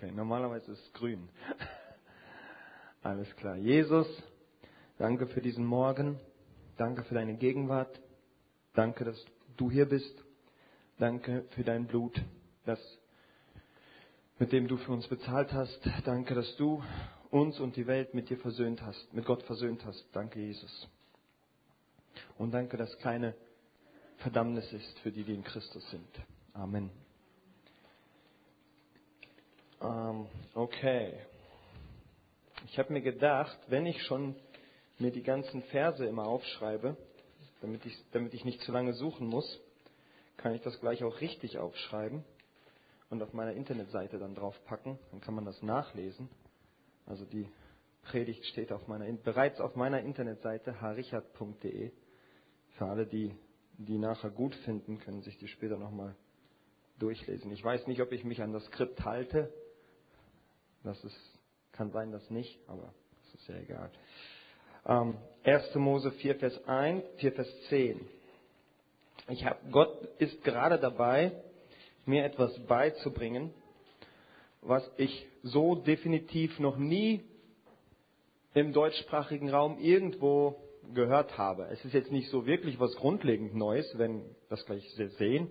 Okay, normalerweise ist es grün. Alles klar. Jesus, danke für diesen Morgen. Danke für deine Gegenwart. Danke, dass du hier bist. Danke für dein Blut, mit dem du für uns bezahlt hast. Danke, dass du uns und die Welt mit dir versöhnt hast, mit Gott versöhnt hast. Danke, Jesus. Und danke, dass keine Verdammnis ist für die, die in Christus sind. Amen. Okay. Ich habe mir gedacht, wenn ich schon mir die ganzen Verse immer aufschreibe, damit ich nicht zu lange suchen muss, kann ich das gleich auch richtig aufschreiben und auf meiner Internetseite dann draufpacken. Dann kann man das nachlesen. Also die Predigt steht bereits auf meiner Internetseite harichard.de. Für alle, die nachher gut finden, können sich die später nochmal durchlesen. Ich weiß nicht, ob ich mich an das Skript halte. Kann sein, dass nicht, aber das ist ja egal. 1. Mose 4, Vers 10. Gott ist gerade dabei, mir etwas beizubringen, was ich so definitiv noch nie im deutschsprachigen Raum irgendwo gehört habe. Es ist jetzt nicht so wirklich was grundlegend Neues, wenn wir das gleich sehen.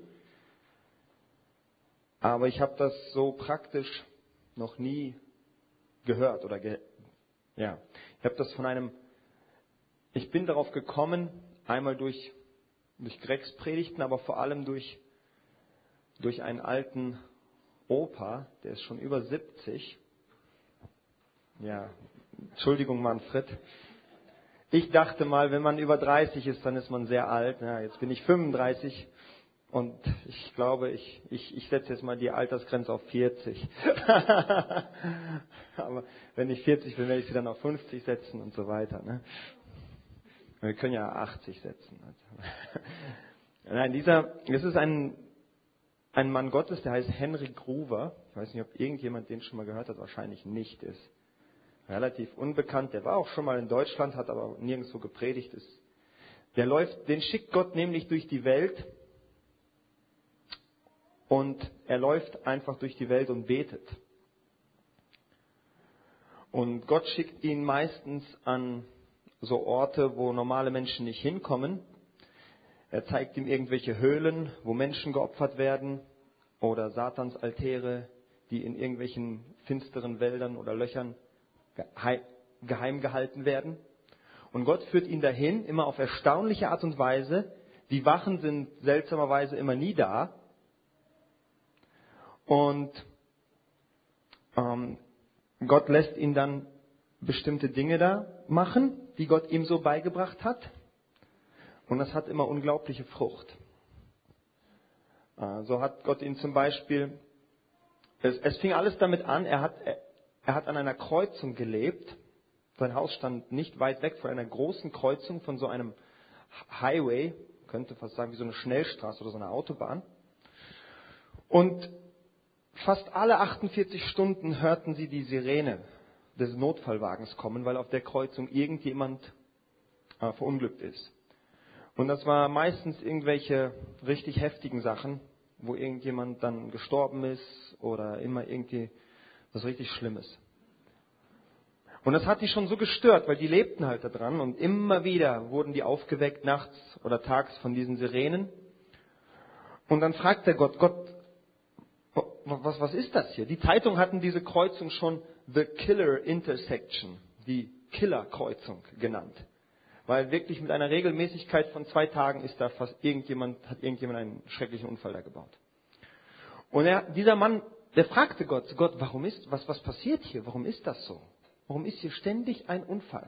Aber ich habe das so praktisch noch nie gehört ich habe das ich bin darauf gekommen, einmal durch Gregs Predigten, aber vor allem durch einen alten Opa, der ist schon über 70. Ja, Entschuldigung Manfred. Ich dachte mal, wenn man über 30 ist, dann ist man sehr alt. Ja, jetzt bin ich 35 und ich glaube, ich setze jetzt mal die Altersgrenze auf 40. Aber wenn ich 40 bin, werde ich sie dann auf 50 setzen und so weiter. Ne? Wir können ja 80 setzen. Nein, das ist ein Mann Gottes, der heißt Henry Gruver. Ich weiß nicht, ob irgendjemand den schon mal gehört hat, wahrscheinlich nicht ist. Relativ unbekannt, der war auch schon mal in Deutschland, hat aber nirgendwo gepredigt. Den schickt Gott nämlich durch die Welt und er läuft einfach durch die Welt und betet. Und Gott schickt ihn meistens an so Orte, wo normale Menschen nicht hinkommen. Er zeigt ihm irgendwelche Höhlen, wo Menschen geopfert werden oder Satansaltäre, die in irgendwelchen finsteren Wäldern oder Löchern geheim gehalten werden. Und Gott führt ihn dahin, immer auf erstaunliche Art und Weise. Die Wachen sind seltsamerweise immer nie da. Und Gott lässt ihn dann bestimmte Dinge da machen, die Gott ihm so beigebracht hat. Und das hat immer unglaubliche Frucht. So hat Gott ihn zum Beispiel, es fing alles damit an, er hat an einer Kreuzung gelebt. Sein Haus stand nicht weit weg von einer großen Kreuzung, von so einem Highway, könnte fast sagen wie so eine Schnellstraße oder so eine Autobahn. Und fast alle 48 Stunden hörten sie die Sirene des Notfallwagens kommen, weil auf der Kreuzung irgendjemand verunglückt ist. Und das war meistens irgendwelche richtig heftigen Sachen, wo irgendjemand dann gestorben ist oder immer irgendwie was richtig Schlimmes. Und das hat die schon so gestört, weil die lebten halt da dran und immer wieder wurden die aufgeweckt nachts oder tags von diesen Sirenen. Und dann fragt der Gott, was ist das hier? Die Zeitung hatten diese Kreuzung schon The Killer Intersection, die Killerkreuzung genannt. Weil wirklich mit einer Regelmäßigkeit von 2 Tagen ist da hat irgendjemand einen schrecklichen Unfall da gebaut. Und dieser Mann, der fragte Gott, was passiert hier? Warum ist das so? Warum ist hier ständig ein Unfall?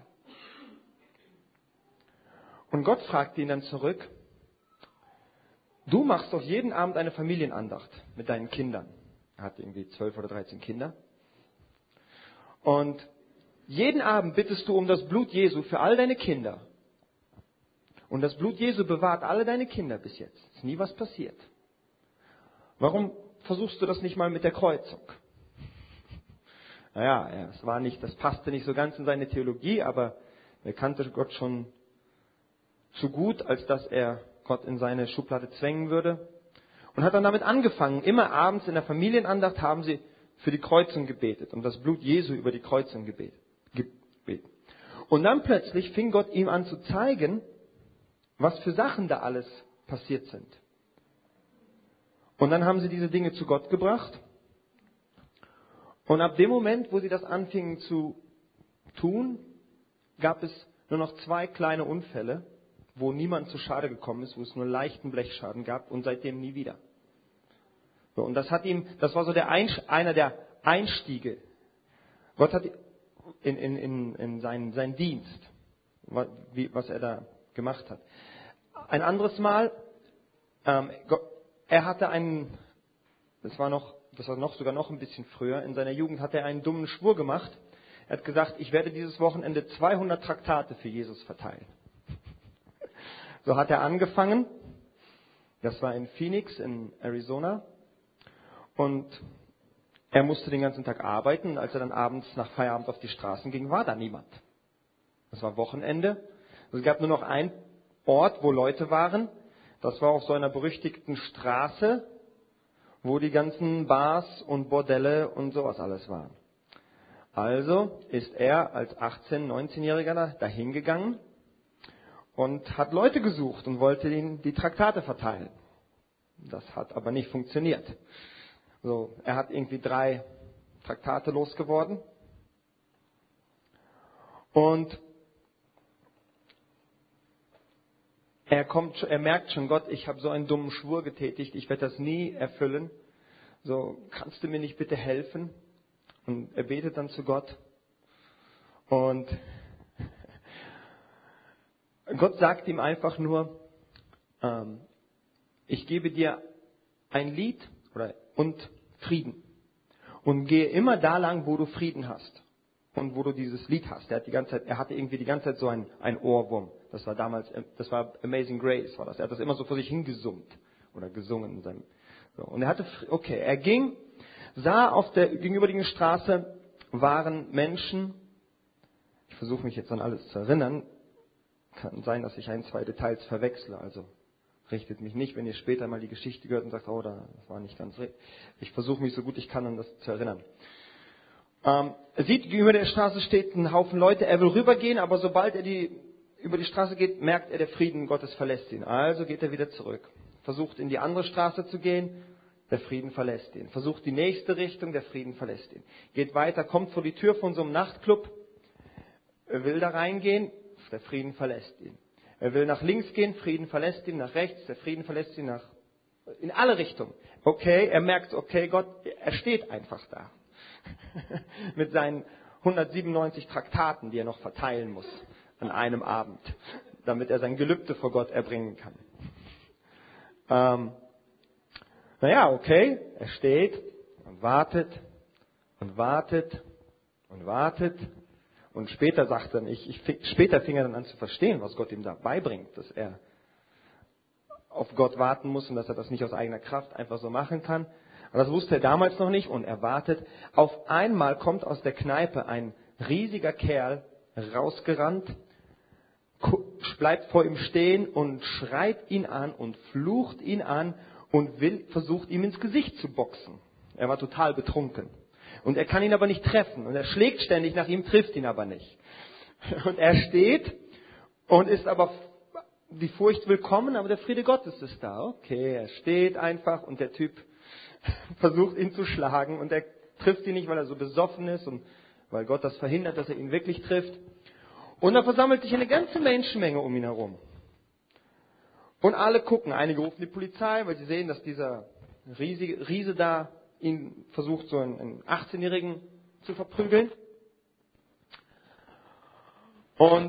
Und Gott fragte ihn dann zurück, du machst doch jeden Abend eine Familienandacht mit deinen Kindern. Er hat irgendwie 12 oder 13 Kinder. Und jeden Abend bittest du um das Blut Jesu für all deine Kinder. Und das Blut Jesu bewahrt alle deine Kinder bis jetzt. Ist nie was passiert. Warum versuchst du das nicht mal mit der Kreuzung? Naja, das passte nicht so ganz in seine Theologie, aber er kannte Gott schon zu gut, als dass er Gott in seine Schublade zwängen würde. Und hat dann damit angefangen. Immer abends in der Familienandacht haben sie für die Kreuzung gebetet und das Blut Jesu über die Kreuzung gebetet. Und dann plötzlich fing Gott ihm an zu zeigen, was für Sachen da alles passiert sind. Und dann haben sie diese Dinge zu Gott gebracht. Und ab dem Moment, wo sie das anfingen zu tun, gab es nur noch 2 kleine Unfälle, wo niemand zu Schade gekommen ist, wo es nur leichten Blechschaden gab und seitdem nie wieder. So, und das war so einer der Einstiege. Gott hat in seinen Dienst, was er da gemacht hat. Ein anderes Mal, er hatte das war sogar noch ein bisschen früher, in seiner Jugend hat er einen dummen Schwur gemacht. Er hat gesagt, ich werde dieses Wochenende 200 Traktate für Jesus verteilen. So hat er angefangen. Das war in Phoenix in Arizona. Und er musste den ganzen Tag arbeiten. Und als er dann abends nach Feierabend auf die Straßen ging, war da niemand. Das war Wochenende. Es gab nur noch einen Ort, wo Leute waren. Das war auf so einer berüchtigten Straße, wo die ganzen Bars und Bordelle und sowas alles waren. Also ist er als 18-, 19-Jähriger dahin gegangen und hat Leute gesucht und wollte ihnen die Traktate verteilen. Das hat aber nicht funktioniert. So, er hat irgendwie 3 Traktate losgeworden. Und er merkt schon, Gott, ich habe so einen dummen Schwur getätigt, ich werde das nie erfüllen. So, kannst du mir nicht bitte helfen? Und er betet dann zu Gott. Und Gott sagt ihm einfach nur, ich gebe dir ein Lied und Frieden. Und gehe immer da lang, wo du Frieden hast. Und wo du dieses Lied hast. Er hatte irgendwie die ganze Zeit so ein Ohrwurm. Das war Amazing Grace, war das. Er hat das immer so vor sich hingesummt. Oder gesungen. Und er ging, sah auf der gegenüberliegenden Straße waren Menschen. Ich versuche mich jetzt an alles zu erinnern. Kann sein, dass ich 1, 2 Details verwechsle. Also richtet mich nicht, wenn ihr später mal die Geschichte gehört und sagt, oh, das war nicht ganz richtig. Ich versuche mich so gut ich kann, an das zu erinnern. Er sieht, gegenüber der Straße steht ein Haufen Leute. Er will rübergehen, aber sobald er über die Straße geht, merkt er, der Frieden Gottes verlässt ihn. Also geht er wieder zurück. Versucht in die andere Straße zu gehen, der Frieden verlässt ihn. Versucht die nächste Richtung, der Frieden verlässt ihn. Geht weiter, kommt vor die Tür von so einem Nachtclub. Er will da reingehen, der Frieden verlässt ihn. Er will nach links gehen, Frieden verlässt ihn, nach rechts, der Frieden verlässt ihn, in alle Richtungen. Okay, er merkt, okay, Gott, er steht einfach da. Mit seinen 197 Traktaten, die er noch verteilen muss an einem Abend, damit er sein Gelübde vor Gott erbringen kann. Okay, er steht und wartet und wartet und wartet. Und später sagt er später fing er dann an zu verstehen, was Gott ihm da beibringt, dass er auf Gott warten muss und dass er das nicht aus eigener Kraft einfach so machen kann. Aber das wusste er damals noch nicht und er wartet. Auf einmal kommt aus der Kneipe ein riesiger Kerl rausgerannt, bleibt vor ihm stehen und schreit ihn an und flucht ihn an und versucht ihm ins Gesicht zu boxen. Er war total betrunken. Und er kann ihn aber nicht treffen. Und er schlägt ständig nach ihm, trifft ihn aber nicht. Und er steht und ist aber die Furcht willkommen, aber der Friede Gottes ist da. Okay, er steht einfach und der Typ versucht ihn zu schlagen und er trifft ihn nicht, weil er so besoffen ist und weil Gott das verhindert, dass er ihn wirklich trifft. Und da versammelt sich eine ganze Menschenmenge um ihn herum. Und alle gucken. Einige rufen die Polizei, weil sie sehen, dass dieser Riese da ihn versucht, so einen 18-Jährigen zu verprügeln. Und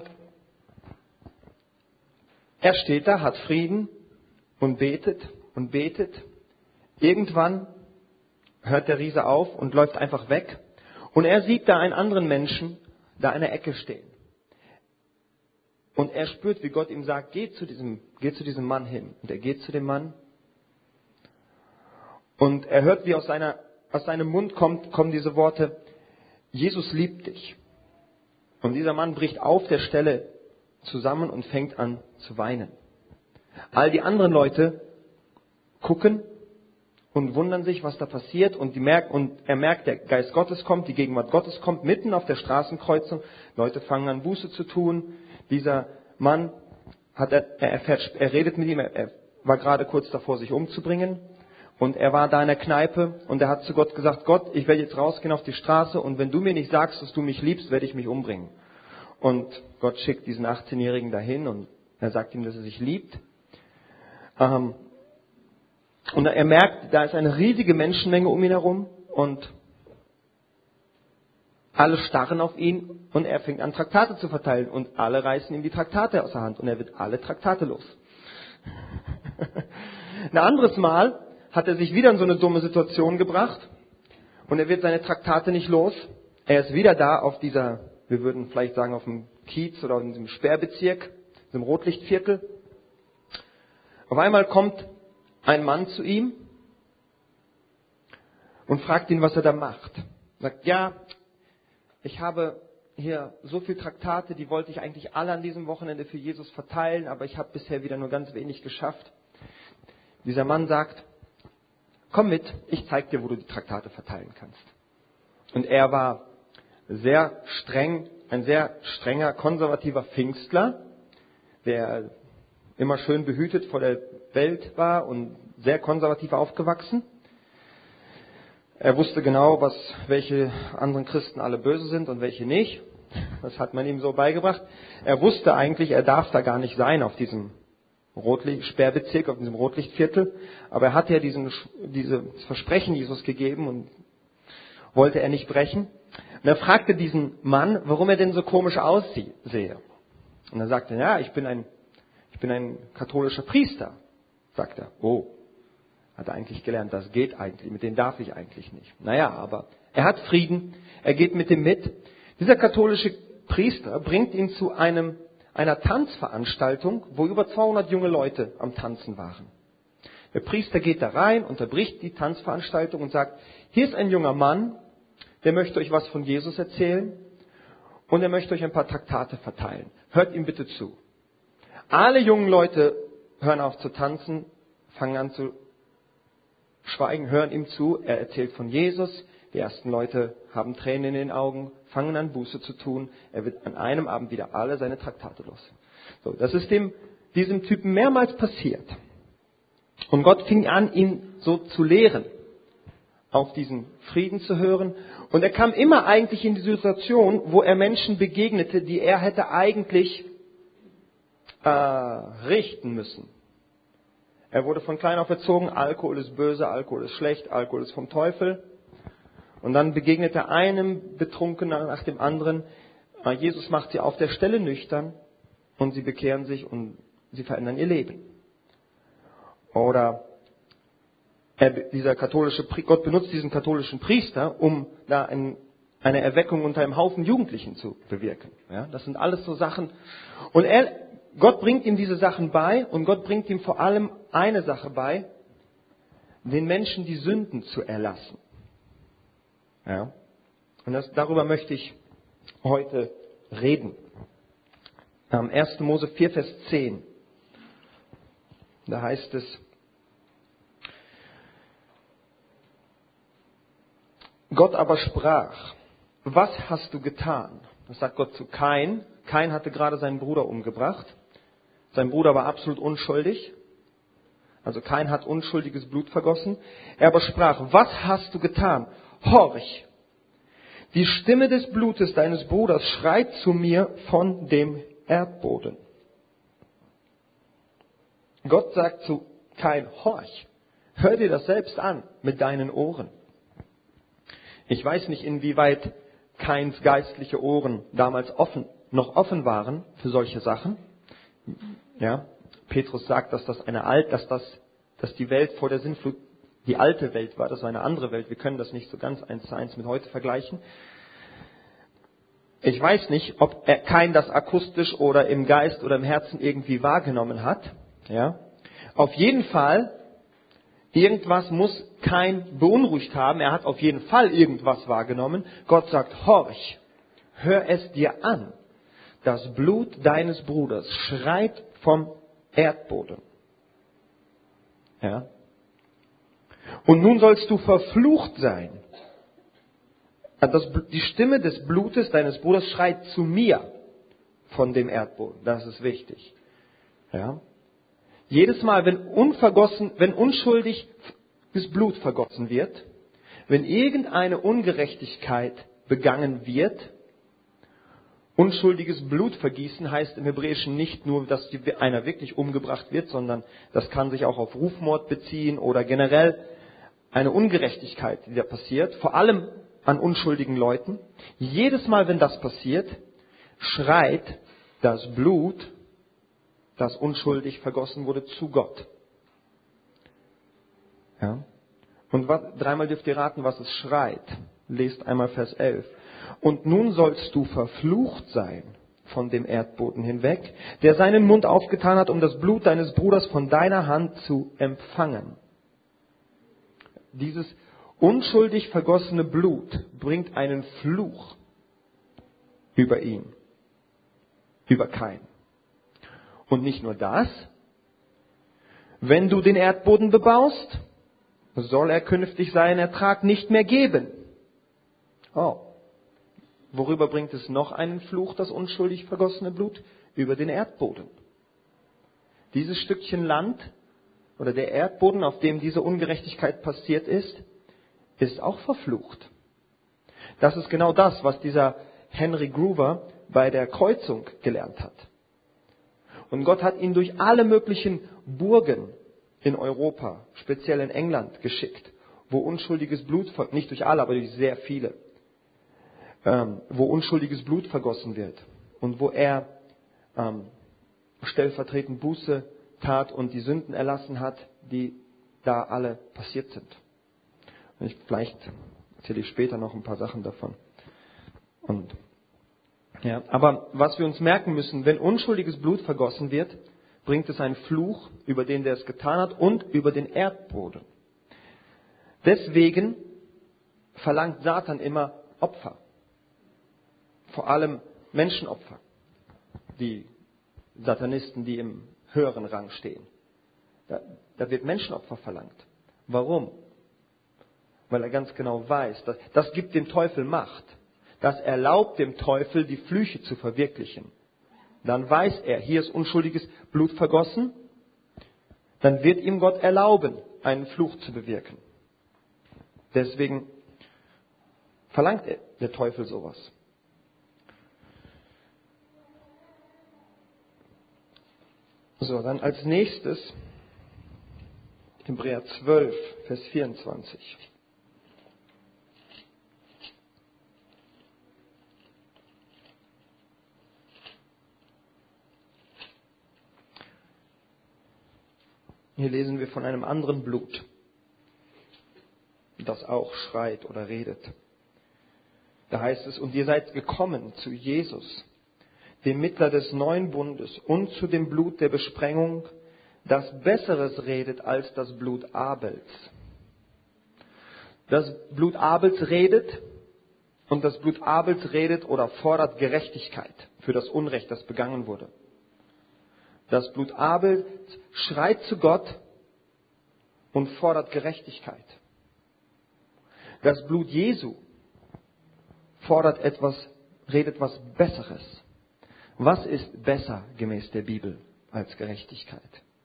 er steht da, hat Frieden und betet und betet. Irgendwann hört der Riese auf und läuft einfach weg. Und er sieht da einen anderen Menschen da in der Ecke stehen. Und er spürt, wie Gott ihm sagt, geh zu diesem Mann hin. Und er geht zu dem Mann. Und er hört, wie aus seinem Mund kommen diese Worte, Jesus liebt dich. Und dieser Mann bricht auf der Stelle zusammen und fängt an zu weinen. All die anderen Leute gucken und wundern sich, was da passiert. Und er merkt, der Geist Gottes kommt, die Gegenwart Gottes kommt, mitten auf der Straßenkreuzung. Leute fangen an, Buße zu tun. Dieser Mann er redet mit ihm, er war gerade kurz davor, sich umzubringen. Und er war da in der Kneipe und er hat zu Gott gesagt, Gott, ich werde jetzt rausgehen auf die Straße und wenn du mir nicht sagst, dass du mich liebst, werde ich mich umbringen. Und Gott schickt diesen 18-Jährigen dahin und er sagt ihm, dass er sich liebt. Und er merkt, da ist eine riesige Menschenmenge um ihn herum und alle starren auf ihn und er fängt an, Traktate zu verteilen und alle reißen ihm die Traktate aus der Hand und er wird alle Traktate los. Ein anderes Mal hat er sich wieder in so eine dumme Situation gebracht und er wird seine Traktate nicht los. Er ist wieder da auf dieser, wir würden vielleicht sagen, auf dem Kiez oder in diesem Sperrbezirk, diesem Rotlichtviertel. Auf einmal kommt ein Mann zu ihm und fragt ihn, was er da macht. Er sagt, ja, ich habe hier so viele Traktate, die wollte ich eigentlich alle an diesem Wochenende für Jesus verteilen, aber ich habe bisher wieder nur ganz wenig geschafft. Dieser Mann sagt, komm mit, ich zeig dir, wo du die Traktate verteilen kannst. Und er war sehr streng, ein sehr strenger, konservativer Pfingstler, der immer schön behütet vor der Welt war und sehr konservativ aufgewachsen. Er wusste genau, welche anderen Christen alle böse sind und welche nicht. Das hat man ihm so beigebracht. Er wusste eigentlich, er darf da gar nicht sein auf diesem Sperrbezirk, auf diesem Rotlichtviertel. Aber er hat ja dieses Versprechen Jesus gegeben und wollte er nicht brechen. Und er fragte diesen Mann, warum er denn so komisch aussehe. Und er sagte, ja, ich bin ein katholischer Priester. Sagt er, oh, hat er eigentlich gelernt, das geht eigentlich, mit denen darf ich eigentlich nicht. Naja, aber er hat Frieden, er geht mit dem mit. Dieser katholische Priester bringt ihn zu einer Tanzveranstaltung, wo über 200 junge Leute am Tanzen waren. Der Priester geht da rein, unterbricht die Tanzveranstaltung und sagt, hier ist ein junger Mann, der möchte euch was von Jesus erzählen und er möchte euch ein paar Traktate verteilen. Hört ihm bitte zu. Alle jungen Leute hören auf zu tanzen, fangen an zu schweigen, hören ihm zu. Er erzählt von Jesus. Die ersten Leute haben Tränen in den Augen, fangen an Buße zu tun. Er wird an einem Abend wieder alle seine Traktate los. So, das ist diesem Typen mehrmals passiert. Und Gott fing an, ihn so zu lehren, auf diesen Frieden zu hören. Und er kam immer eigentlich in die Situation, wo er Menschen begegnete, die er hätte eigentlich richten müssen. Er wurde von klein auf erzogen, Alkohol ist böse, Alkohol ist schlecht, Alkohol ist vom Teufel. Und dann begegnet er einem Betrunkenen nach dem anderen. Jesus macht sie auf der Stelle nüchtern und sie bekehren sich und sie verändern ihr Leben. Oder Gott benutzt diesen katholischen Priester, um da eine Erweckung unter einem Haufen Jugendlichen zu bewirken. Ja, das sind alles so Sachen. Und Gott bringt ihm diese Sachen bei und Gott bringt ihm vor allem eine Sache bei, den Menschen die Sünden zu erlassen. Ja. Und darüber möchte ich heute reden. 1. Mose 4, Vers 10. Da heißt es, Gott aber sprach, was hast du getan? Das sagt Gott zu Kain. Kain hatte gerade seinen Bruder umgebracht. Sein Bruder war absolut unschuldig. Also Kain hat unschuldiges Blut vergossen. Er aber sprach, was hast du getan? Horch, die Stimme des Blutes deines Bruders schreit zu mir von dem Erdboden. Gott sagt zu Kain, horch, hör dir das selbst an mit deinen Ohren. Ich weiß nicht, inwieweit Kains geistliche Ohren damals noch offen waren für solche Sachen. Ja, Petrus sagt, dass die Welt vor der Sintflut die alte Welt war, das war eine andere Welt. Wir können das nicht so ganz 1:1 mit heute vergleichen. Ich weiß nicht, ob Kain das akustisch oder im Geist oder im Herzen irgendwie wahrgenommen hat. Ja, auf jeden Fall, irgendwas muss Kain beunruhigt haben. Er hat auf jeden Fall irgendwas wahrgenommen. Gott sagt, horch, hör es dir an. Das Blut deines Bruders schreit vom Erdboden. Ja. Und nun sollst du verflucht sein. Die Stimme des Blutes deines Bruders schreit zu mir von dem Erdboden. Das ist wichtig. Ja? Jedes Mal, wenn unschuldiges Blut vergossen wird, wenn irgendeine Ungerechtigkeit begangen wird, unschuldiges Blutvergießen heißt im Hebräischen nicht nur, dass einer wirklich umgebracht wird, sondern das kann sich auch auf Rufmord beziehen oder generell eine Ungerechtigkeit, die da passiert, vor allem an unschuldigen Leuten. Jedes Mal, wenn das passiert, schreit das Blut, das unschuldig vergossen wurde, zu Gott. Ja? Und dreimal dürft ihr raten, was es schreit. Lest einmal Vers 11. Und nun sollst du verflucht sein von dem Erdboden hinweg, der seinen Mund aufgetan hat, um das Blut deines Bruders von deiner Hand zu empfangen. Dieses unschuldig vergossene Blut bringt einen Fluch über ihn, über Kain. Und nicht nur das, wenn du den Erdboden bebaust, soll er künftig seinen Ertrag nicht mehr geben. Oh. Worüber bringt es noch einen Fluch, das unschuldig vergossene Blut? Über den Erdboden. Dieses Stückchen Land oder der Erdboden, auf dem diese Ungerechtigkeit passiert ist auch verflucht. Das ist genau das, was dieser Henry Gruver bei der Kreuzung gelernt hat. Und Gott hat ihn durch alle möglichen Burgen in Europa, speziell in England, geschickt, wo unschuldiges Blut, nicht durch alle, aber durch sehr viele, wo unschuldiges Blut vergossen wird und wo er stellvertretend Buße tat und die Sünden erlassen hat, die da alle passiert sind. Und vielleicht erzähle ich später noch ein paar Sachen davon. Aber was wir uns merken müssen, wenn unschuldiges Blut vergossen wird, bringt es einen Fluch über den, der es getan hat, und über den Erdboden. Deswegen verlangt Satan immer Opfer. Vor allem Menschenopfer. Die Satanisten, die im höheren Rang stehen. Da wird Menschenopfer verlangt. Warum? Weil er ganz genau weiß, das gibt dem Teufel Macht. Das erlaubt dem Teufel, die Flüche zu verwirklichen. Dann weiß er, hier ist unschuldiges Blut vergossen. Dann wird ihm Gott erlauben, einen Fluch zu bewirken. Deswegen verlangt der Teufel sowas. So, dann als nächstes Hebräer 12, Vers 24. Hier lesen wir von einem anderen Blut, das auch schreit oder redet. Da heißt es, und ihr seid gekommen zu Jesus, dem Mittler des neuen Bundes, und zu dem Blut der Besprengung, das Besseres redet als das Blut Abels. Das Blut Abels redet, und das Blut Abels redet oder fordert Gerechtigkeit für das Unrecht, das begangen wurde. Das Blut Abels schreit zu Gott und fordert Gerechtigkeit. Das Blut Jesu redet was Besseres. Was ist besser gemäß der Bibel als Gerechtigkeit?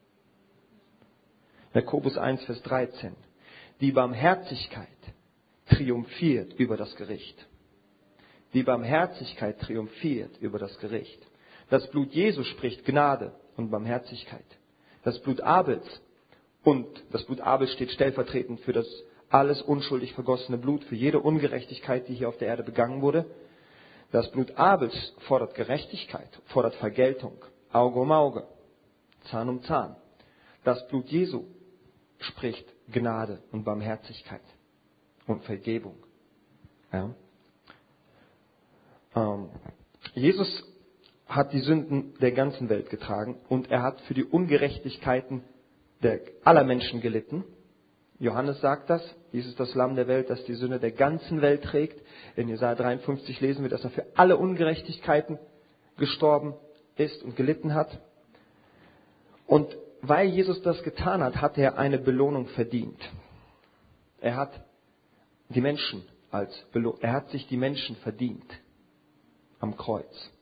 Jakobus 1, Vers 13. Die Barmherzigkeit triumphiert über das Gericht. Die Barmherzigkeit triumphiert über das Gericht. Das Blut Jesu spricht Gnade und Barmherzigkeit. Das Blut Abels, und das Blut Abels steht stellvertretend für das alles unschuldig vergossene Blut, für jede Ungerechtigkeit, die hier auf der Erde begangen wurde. Das Blut Abels fordert Gerechtigkeit, fordert Vergeltung, Auge um Auge, Zahn um Zahn. Das Blut Jesu spricht Gnade und Barmherzigkeit und Vergebung. Ja. Jesus hat die Sünden der ganzen Welt getragen und er hat für die Ungerechtigkeiten aller Menschen gelitten. Johannes sagt das, dies ist das Lamm der Welt, das die Sünde der ganzen Welt trägt. In Jesaja 53 lesen wir, dass er für alle Ungerechtigkeiten gestorben ist und gelitten hat. Und weil Jesus das getan hat, hat er eine Belohnung verdient. Er hat sich die Menschen verdient am Kreuz.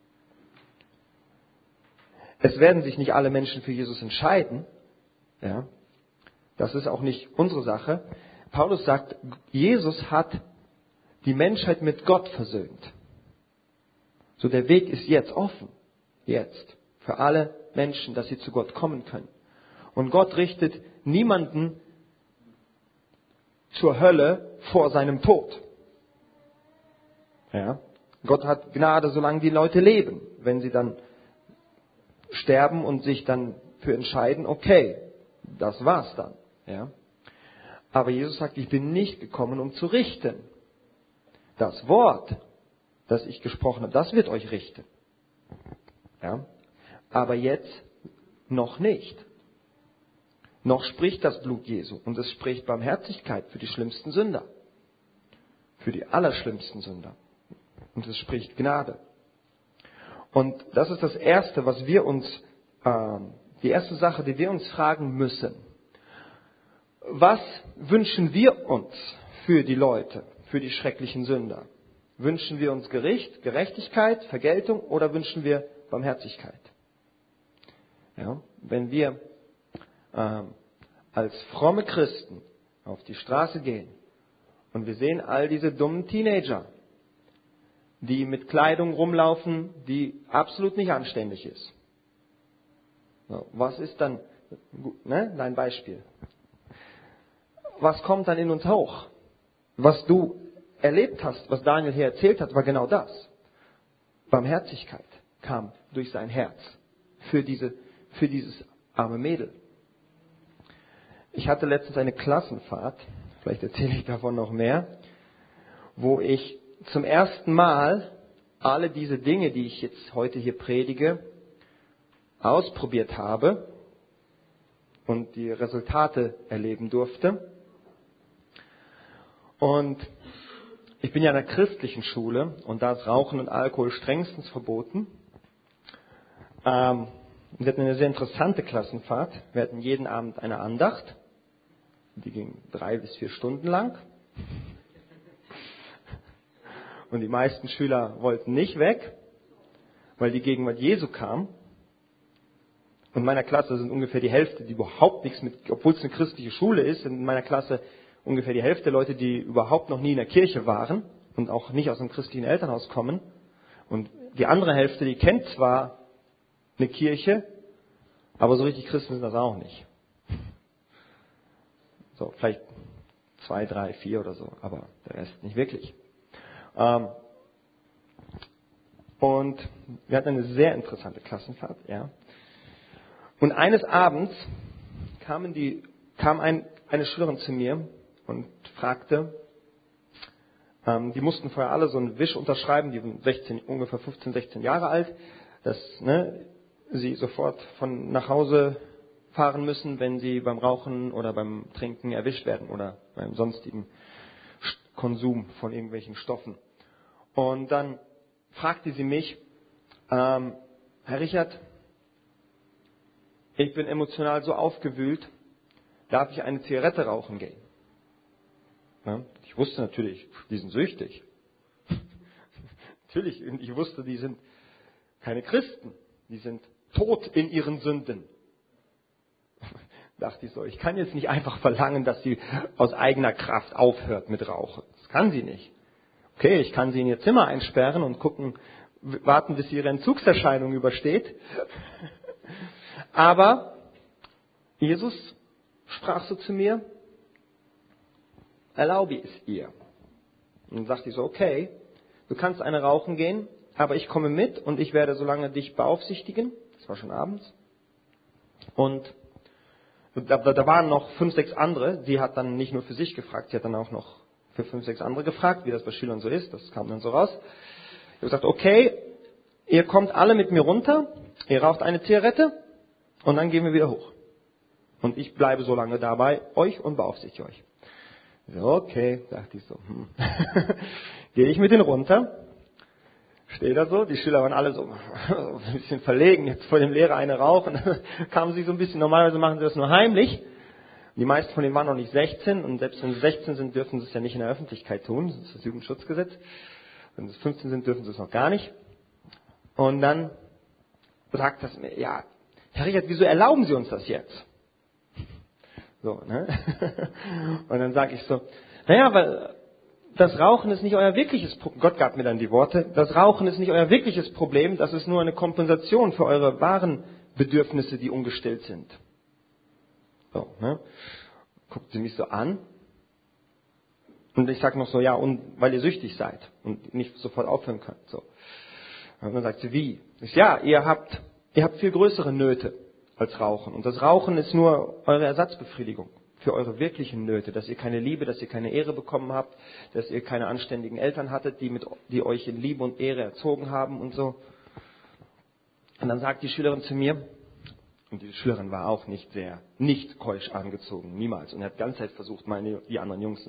Es werden sich nicht alle Menschen für Jesus entscheiden. Ja, das ist auch nicht unsere Sache. Paulus sagt, Jesus hat die Menschheit mit Gott versöhnt. So, der Weg ist jetzt offen. Jetzt. Für alle Menschen, dass sie zu Gott kommen können. Und Gott richtet niemanden zur Hölle vor seinem Tod. Ja? Gott hat Gnade, solange die Leute leben. Wenn sie dann sterben und sich dann für entscheiden, okay, das war's dann. Ja? Aber Jesus sagt, ich bin nicht gekommen, um zu richten. Das Wort, das ich gesprochen habe, das wird euch richten. Ja? Aber jetzt noch nicht. Noch spricht das Blut Jesu und es spricht Barmherzigkeit für die schlimmsten Sünder. Für die allerschlimmsten Sünder. Und es spricht Gnade. Und das ist das Erste, was wir uns, die erste Sache, die wir uns fragen müssen. Was wünschen wir uns für die Leute, für die schrecklichen Sünder? Wünschen wir uns Gericht, Gerechtigkeit, Vergeltung oder wünschen wir Barmherzigkeit? Ja, wenn wir als fromme Christen auf die Straße gehen und wir sehen all diese dummen Teenager, die mit Kleidung rumlaufen, die absolut nicht anständig ist. So, was ist dann, dein Beispiel? Was kommt dann in uns hoch? Was du erlebt hast, was Daniel hier erzählt hat, war genau das. Barmherzigkeit kam durch sein Herz für dieses arme Mädel. Ich hatte letztens eine Klassenfahrt, vielleicht erzähle ich davon noch mehr, wo ich zum ersten Mal alle diese Dinge, die ich jetzt heute hier predige, ausprobiert habe und die Resultate erleben durfte. Und ich bin ja in einer christlichen Schule und da ist Rauchen und Alkohol strengstens verboten. Wir hatten eine sehr interessante Klassenfahrt. Wir hatten jeden Abend eine Andacht. Die ging 3 bis 4 Stunden lang. Und die meisten Schüler wollten nicht weg, weil die Gegenwart Jesu kam. Und in meiner Klasse sind ungefähr die Hälfte, die überhaupt nichts mit, obwohl es eine christliche Schule ist, sind in meiner Klasse ungefähr die Hälfte der Leute, die überhaupt noch nie in der Kirche waren und auch nicht aus einem christlichen Elternhaus kommen. Und die andere Hälfte, die kennt zwar eine Kirche, aber so richtig Christen sind das auch nicht. So, vielleicht 2, 3, 4 oder so, aber der Rest nicht wirklich. Und wir hatten eine sehr interessante Klassenfahrt, ja. Und eines Abends kam eine Schülerin zu mir und fragte, die mussten vorher alle so einen Wisch unterschreiben, die waren ungefähr 15, 16 Jahre alt, dass sie sofort nach Hause fahren müssen, wenn sie beim Rauchen oder beim Trinken erwischt werden oder beim sonstigen Konsum von irgendwelchen Stoffen. Und dann fragte sie mich, Herr Richard, ich bin emotional so aufgewühlt, darf ich eine Zigarette rauchen gehen? Ja, ich wusste natürlich, die sind süchtig. Natürlich, ich wusste, die sind keine Christen, die sind tot in ihren Sünden. Dachte ich so, ich kann jetzt nicht einfach verlangen, dass sie aus eigener Kraft aufhört mit Rauchen. Das kann sie nicht. Okay, ich kann sie in ihr Zimmer einsperren und warten, bis sie ihre Entzugserscheinung übersteht. Aber Jesus sprach so zu mir, erlaube es ihr. Und dann sagte ich so, okay, du kannst eine rauchen gehen, aber ich komme mit und ich werde so lange dich beaufsichtigen. Das war schon abends. Und da waren noch 5, 6 andere. Sie hat dann nicht nur für sich gefragt, sie hat dann auch noch für 5, 6 andere gefragt, wie das bei Schülern so ist. Das kam dann so raus. Ich habe gesagt, okay, ihr kommt alle mit mir runter, ihr raucht eine Zigarette und dann gehen wir wieder hoch. Und ich bleibe so lange dabei euch und beaufsichtige euch. So, okay, dachte ich so. Gehe ich mit denen runter, stehe da so, die Schüler waren alle so ein bisschen verlegen, jetzt vor dem Lehrer eine rauchen. Kamen sie so ein bisschen, normalerweise machen sie das nur heimlich. Die meisten von denen waren noch nicht 16 und selbst wenn sie 16 sind, dürfen sie es ja nicht in der Öffentlichkeit tun. Das ist das Jugendschutzgesetz. Wenn sie 15 sind, dürfen sie es noch gar nicht. Und dann sagt das mir, ja, Herr Richard, wieso erlauben Sie uns das jetzt? So, ne? Und dann sage ich so, naja, weil das Rauchen ist nicht euer wirkliches Problem. Gott gab mir dann die Worte, das Rauchen ist nicht euer wirkliches Problem, das ist nur eine Kompensation für eure wahren Bedürfnisse, die ungestillt sind. So, ne? Guckt sie mich so an. Und ich sage noch so, ja, und weil ihr süchtig seid und nicht sofort aufhören könnt. So. Und dann sagt sie, wie? Ich, ja, ihr habt viel größere Nöte als Rauchen. Und das Rauchen ist nur eure Ersatzbefriedigung für eure wirklichen Nöte, dass ihr keine Liebe, dass ihr keine Ehre bekommen habt, dass ihr keine anständigen Eltern hattet, die euch in Liebe und Ehre erzogen haben und so. Und dann sagt die Schülerin zu mir, und die Schülerin war auch nicht keusch angezogen, niemals. Und hat die ganze Zeit versucht, die anderen Jungs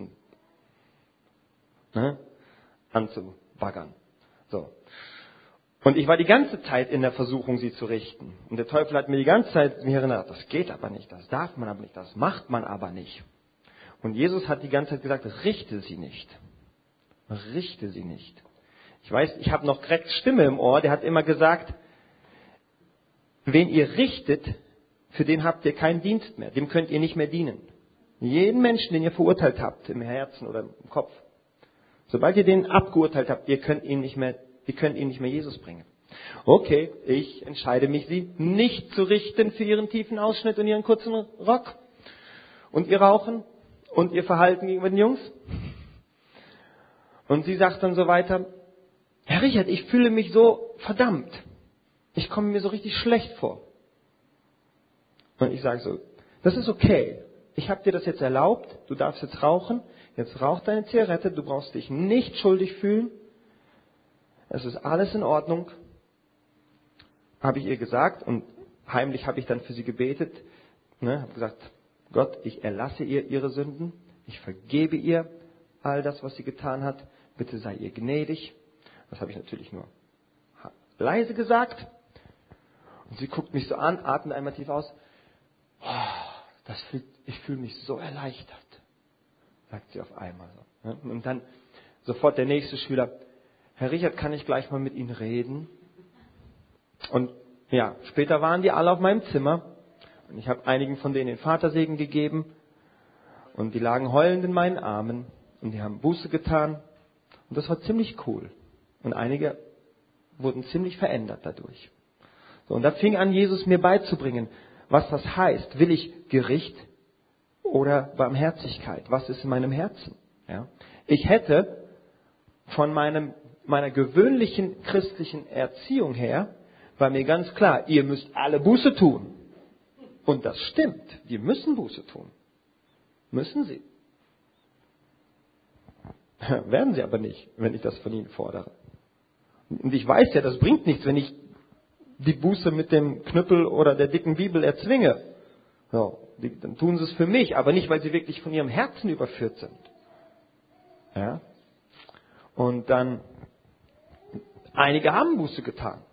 anzubaggern. So. Und ich war die ganze Zeit in der Versuchung, sie zu richten. Und der Teufel hat mir die ganze Zeit mir erinnert, das geht aber nicht, das darf man aber nicht, das macht man aber nicht. Und Jesus hat die ganze Zeit gesagt, richte sie nicht. Richte sie nicht. Ich weiß, ich habe noch Gregs Stimme im Ohr, der hat immer gesagt, wen ihr richtet, für den habt ihr keinen Dienst mehr, dem könnt ihr nicht mehr dienen. Jeden Menschen, den ihr verurteilt habt, im Herzen oder im Kopf, sobald ihr den abgeurteilt habt, ihr könnt ihn nicht mehr Jesus bringen. Okay, ich entscheide mich, sie nicht zu richten für ihren tiefen Ausschnitt und ihren kurzen Rock und ihr Rauchen und ihr Verhalten gegenüber den Jungs. Und sie sagt dann so weiter, Herr Richard, ich fühle mich so verdammt. Ich komme mir so richtig schlecht vor. Und ich sage so, das ist okay. Ich habe dir das jetzt erlaubt, du darfst jetzt rauchen. Jetzt rauch deine Zigarette, du brauchst dich nicht schuldig fühlen. Es ist alles in Ordnung, habe ich ihr gesagt. Und heimlich habe ich dann für sie gebetet. Habe gesagt, Gott, ich erlasse ihr ihre Sünden. Ich vergebe ihr all das, was sie getan hat. Bitte sei ihr gnädig. Das habe ich natürlich nur leise gesagt. Und sie guckt mich so an, atmet einmal tief aus. Oh, ich fühle mich so erleichtert, sagt sie auf einmal so. Und dann sofort der nächste Schüler, Herr Richard, kann ich gleich mal mit Ihnen reden? Und ja, später waren die alle auf meinem Zimmer und ich habe einigen von denen den Vatersegen gegeben und die lagen heulend in meinen Armen und die haben Buße getan und das war ziemlich cool. Und einige wurden ziemlich verändert dadurch. So, und da fing an, Jesus mir beizubringen, was das heißt. Will ich Gericht oder Barmherzigkeit? Was ist in meinem Herzen? Ja? Ich hätte von meiner gewöhnlichen christlichen Erziehung her, war mir ganz klar, ihr müsst alle Buße tun. Und das stimmt. Wir müssen Buße tun. Müssen sie. Werden sie aber nicht, wenn ich das von ihnen fordere. Und ich weiß ja, das bringt nichts, wenn ich die Buße mit dem Knüppel oder der dicken Bibel erzwinge. So, dann tun sie es für mich, aber nicht, weil sie wirklich von ihrem Herzen überführt sind. Ja? Und dann, einige haben Buße getan.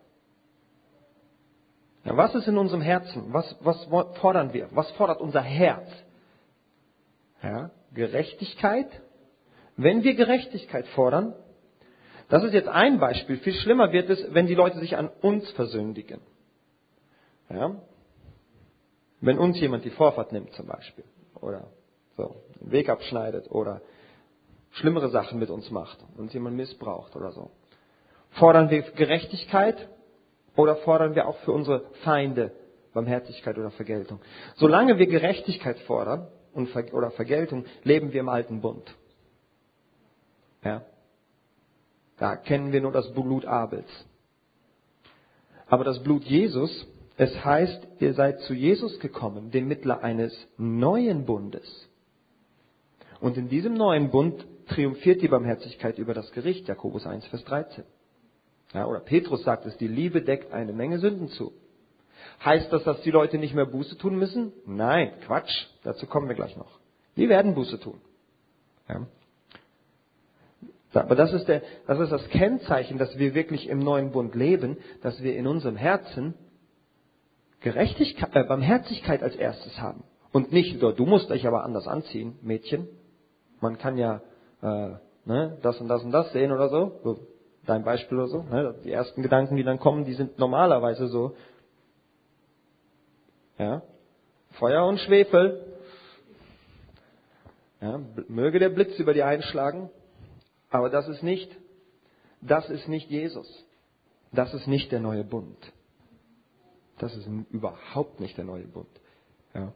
Ja, was ist in unserem Herzen? Was fordern wir? Was fordert unser Herz? Ja, Gerechtigkeit. Wenn wir Gerechtigkeit fordern, das ist jetzt ein Beispiel. Viel schlimmer wird es, wenn die Leute sich an uns versündigen. Ja? Wenn uns jemand die Vorfahrt nimmt zum Beispiel. Oder so, den Weg abschneidet oder schlimmere Sachen mit uns macht. Uns jemand missbraucht oder so. Fordern wir Gerechtigkeit oder fordern wir auch für unsere Feinde Barmherzigkeit oder Vergeltung? Solange wir Gerechtigkeit fordern oder Vergeltung, leben wir im alten Bund. Ja? Da kennen wir nur das Blut Abels. Aber das Blut Jesus, es heißt, ihr seid zu Jesus gekommen, dem Mittler eines neuen Bundes. Und in diesem neuen Bund triumphiert die Barmherzigkeit über das Gericht, Jakobus 1, Vers 13. Ja, oder Petrus sagt es, die Liebe deckt eine Menge Sünden zu. Heißt das, dass die Leute nicht mehr Buße tun müssen? Nein, Quatsch, dazu kommen wir gleich noch. Die werden Buße tun. Ja. Aber das ist das Kennzeichen, dass wir wirklich im neuen Bund leben, dass wir in unserem Herzen Barmherzigkeit als erstes haben. Und nicht, du musst dich aber anders anziehen, Mädchen. Man kann ja das und das und das sehen oder so. Dein Beispiel oder so. Ne? Die ersten Gedanken, die dann kommen, die sind normalerweise so. Ja, Feuer und Schwefel. Ja, möge der Blitz über dir einschlagen. Aber das ist nicht Jesus. Das ist nicht der neue Bund. Das ist überhaupt nicht der neue Bund. Ja.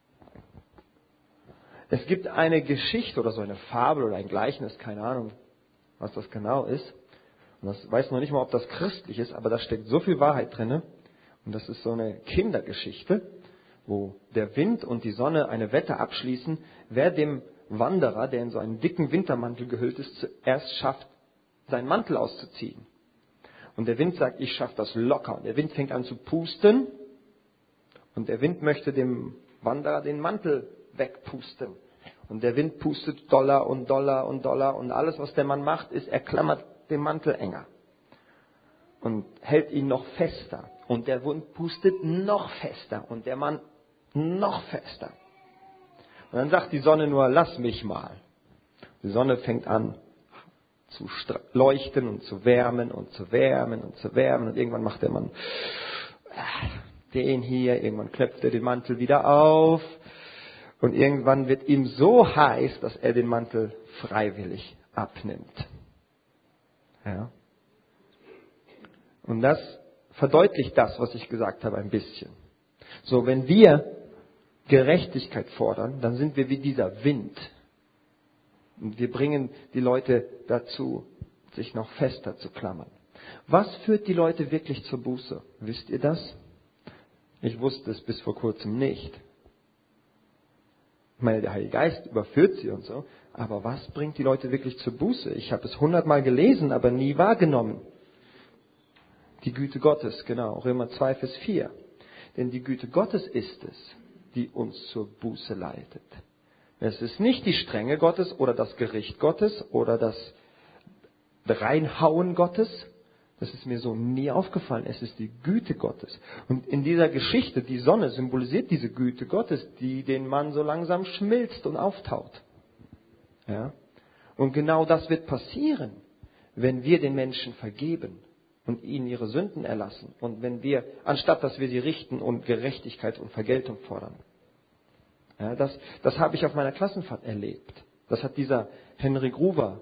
Es gibt eine Geschichte oder so eine Fabel oder ein Gleichnis, keine Ahnung, was das genau ist. Und das weiß noch nicht mal, ob das christlich ist, aber da steckt so viel Wahrheit drin. Und das ist so eine Kindergeschichte, wo der Wind und die Sonne eine Wette abschließen, wer dem Wanderer, der in so einen dicken Wintermantel gehüllt ist, zuerst schafft, seinen Mantel auszuziehen. Und der Wind sagt, ich schaffe das locker. Und der Wind fängt an zu pusten. Und der Wind möchte dem Wanderer den Mantel wegpusten. Und der Wind pustet doller und doller und doller. Und alles, was der Mann macht, ist, er klammert den Mantel enger. Und hält ihn noch fester. Und der Wind pustet noch fester. Und der Mann noch fester. Und dann sagt die Sonne nur, lass mich mal. Die Sonne fängt an zu leuchten und zu wärmen und zu wärmen und zu wärmen. Und irgendwann macht der Mann den hier, irgendwann knöpft er den Mantel wieder auf. Und irgendwann wird ihm so heiß, dass er den Mantel freiwillig abnimmt. Ja. Und das verdeutlicht das, was ich gesagt habe, ein bisschen. So, wenn wir Gerechtigkeit fordern, dann sind wir wie dieser Wind. Und wir bringen die Leute dazu, sich noch fester zu klammern. Was führt die Leute wirklich zur Buße? Wisst ihr das? Ich wusste es bis vor kurzem nicht. Ich meine, der Heilige Geist überführt sie und so. Aber was bringt die Leute wirklich zur Buße? Ich habe es 100-mal gelesen, aber nie wahrgenommen. Die Güte Gottes, genau. Römer 2, Vers 4. Denn die Güte Gottes ist es, die uns zur Buße leitet. Es ist nicht die Strenge Gottes oder das Gericht Gottes oder das Reinhauen Gottes. Das ist mir so nie aufgefallen. Es ist die Güte Gottes. Und in dieser Geschichte, die Sonne symbolisiert diese Güte Gottes, die den Mann so langsam schmilzt und auftaut. Ja? Und genau das wird passieren, wenn wir den Menschen vergeben und ihnen ihre Sünden erlassen. Und wenn wir, anstatt dass wir sie richten und Gerechtigkeit und Vergeltung fordern. Ja, das habe ich auf meiner Klassenfahrt erlebt. Das hat dieser Henry Gruver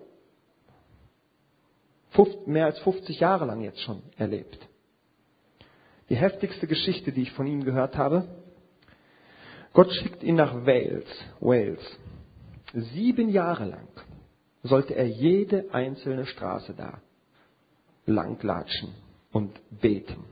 mehr als 50 Jahre lang jetzt schon erlebt. Die heftigste Geschichte, die ich von ihm gehört habe, Gott schickt ihn nach Wales. 7 Jahre lang sollte er jede einzelne Straße da langlatschen und beten.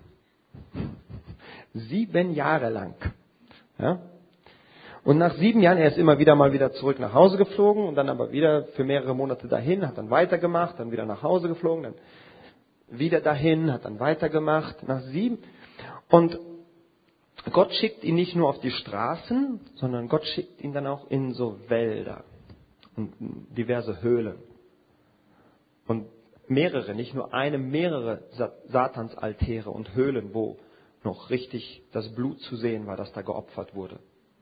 7 Jahre lang. Ja? Und nach 7 Jahren, er ist immer wieder mal wieder zurück nach Hause geflogen und dann aber wieder für mehrere Monate dahin, hat dann weitergemacht, dann wieder nach Hause geflogen, dann wieder dahin, hat dann weitergemacht, nach 7. Und Gott schickt ihn nicht nur auf die Straßen, sondern Gott schickt ihn dann auch in so Wälder und diverse Höhlen. Und nicht nur eine, mehrere Satansaltäre und Höhlen, wo noch richtig das Blut zu sehen war, das da geopfert wurde.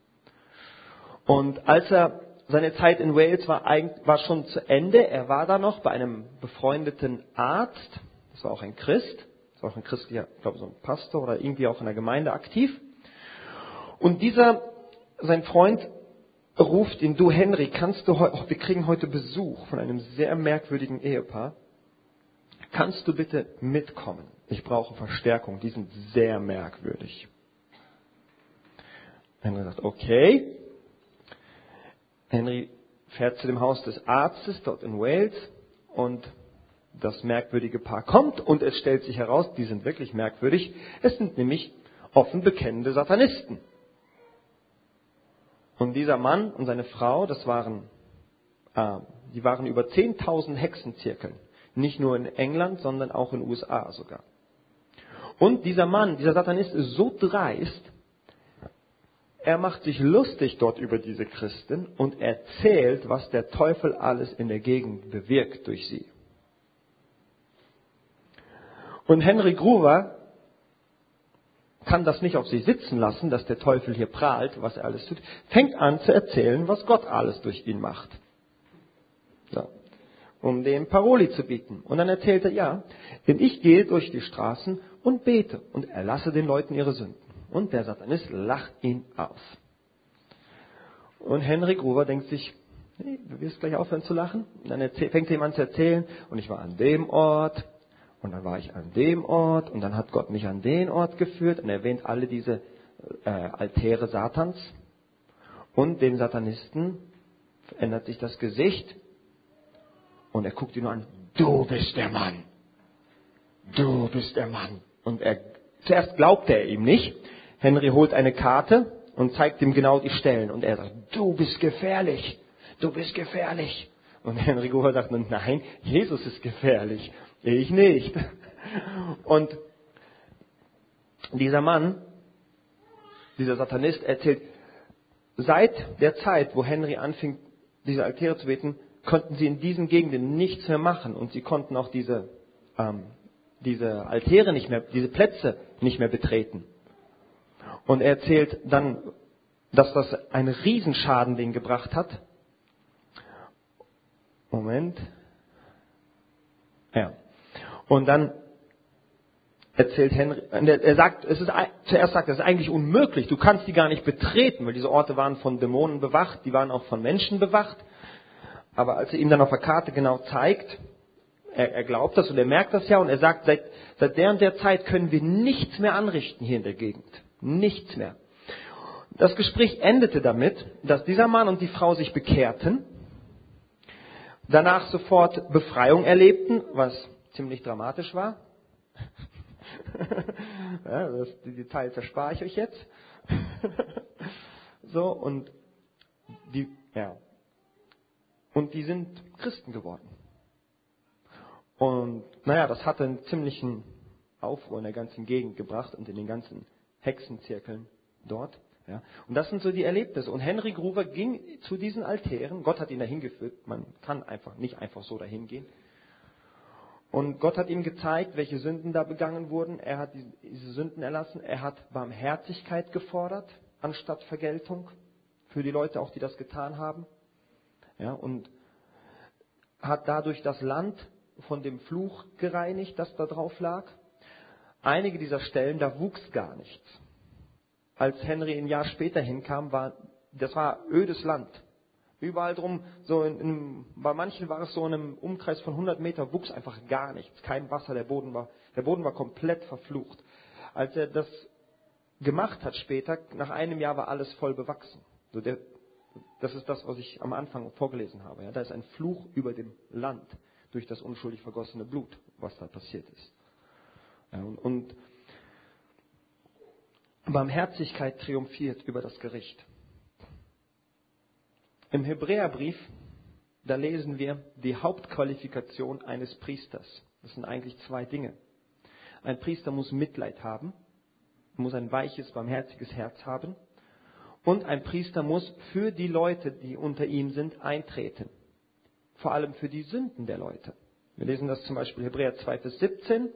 Und als seine Zeit in Wales war schon zu Ende, er war da noch bei einem befreundeten Arzt, das war auch ein Christ, das war auch ein christlicher, ich glaube so ein Pastor oder irgendwie auch in der Gemeinde aktiv. Und sein Freund ruft ihn, du Henry, wir kriegen heute Besuch von einem sehr merkwürdigen Ehepaar. Kannst du bitte mitkommen? Ich brauche Verstärkung, die sind sehr merkwürdig. Henry sagt, okay. Henry fährt zu dem Haus des Arztes dort in Wales und das merkwürdige Paar kommt und es stellt sich heraus, die sind wirklich merkwürdig. Es sind nämlich offen bekennende Satanisten. Und dieser Mann und seine Frau, die waren über 10.000 Hexenzirkeln. Nicht nur in England, sondern auch in den USA sogar. Und dieser Satanist ist so dreist, er macht sich lustig dort über diese Christen und erzählt, was der Teufel alles in der Gegend bewirkt durch sie. Und Henry Gruver kann das nicht auf sich sitzen lassen, dass der Teufel hier prahlt, was er alles tut, fängt an zu erzählen, was Gott alles durch ihn macht. So. Um dem Paroli zu bieten. Und dann erzählt er, ja, denn ich gehe durch die Straßen und bete und erlasse den Leuten ihre Sünden. Und der Satanist lacht ihn aus. Und Henry Gruver denkt sich, nee, du wirst gleich aufhören zu lachen. Und dann fängt er ihm an zu erzählen, und ich war an dem Ort, und dann war ich an dem Ort, und dann hat Gott mich an den Ort geführt, und er erwähnt alle diese Altäre Satans. Und dem Satanisten verändert sich das Gesicht, und er guckt ihn nur an, du bist der Mann. Du bist der Mann. Und zuerst glaubte er ihm nicht. Henry holt eine Karte und zeigt ihm genau die Stellen. Und er sagt, du bist gefährlich. Du bist gefährlich. Und Henry Gruver sagt, nein, Jesus ist gefährlich. Ich nicht. Und dieser Mann, dieser Satanist erzählt, seit der Zeit, wo Henry anfing, diese Altäre zu beten, konnten sie in diesen Gegenden nichts mehr machen. Und sie konnten auch diese Altäre nicht mehr, diese Plätze nicht mehr betreten. Und er erzählt dann, dass das einen Riesenschaden denen gebracht hat. Moment. Ja. Und dann erzählt Henry, er sagt, zuerst sagt er, es ist eigentlich unmöglich, du kannst die gar nicht betreten, weil diese Orte waren von Dämonen bewacht, die waren auch von Menschen bewacht. Aber als er ihm dann auf der Karte genau zeigt, er glaubt das und er merkt das ja und er sagt, seit der und der Zeit können wir nichts mehr anrichten hier in der Gegend. Nichts mehr. Das Gespräch endete damit, dass dieser Mann und die Frau sich bekehrten, danach sofort Befreiung erlebten, was ziemlich dramatisch war. Ja, die Details erspare ich euch jetzt. So, und die sind Christen geworden. Und das hatte einen ziemlichen Aufruhr in der ganzen Gegend gebracht und in den ganzen Hexenzirkeln dort. Ja. Und das sind so die Erlebnisse. Und Henry Gruver ging zu diesen Altären. Gott hat ihn dahin geführt. Man kann nicht einfach so dahin gehen. Und Gott hat ihm gezeigt, welche Sünden da begangen wurden. Er hat diese Sünden erlassen. Er hat Barmherzigkeit gefordert, anstatt Vergeltung. Für die Leute auch, die das getan haben. Ja, und hat dadurch das Land von dem Fluch gereinigt, das da drauf lag. Einige dieser Stellen, da wuchs gar nichts. Als Henry ein Jahr später hinkam, das war ödes Land. Überall drum, bei manchen war es so in einem Umkreis von 100 Meter, wuchs einfach gar nichts. Kein Wasser, der Boden war komplett verflucht. Als er das gemacht hat später, nach einem Jahr war alles voll bewachsen. Das ist das, was ich am Anfang vorgelesen habe. Ja, da ist ein Fluch über dem Land durch das unschuldig vergossene Blut, was da passiert ist. Ja, und Barmherzigkeit triumphiert über das Gericht. Im Hebräerbrief, da lesen wir die Hauptqualifikation eines Priesters. Das sind eigentlich zwei Dinge. Ein Priester muss Mitleid haben, muss ein weiches, barmherziges Herz haben. Und ein Priester muss für die Leute, die unter ihm sind, eintreten. Vor allem für die Sünden der Leute. Wir lesen das zum Beispiel Hebräer 2, Vers 17.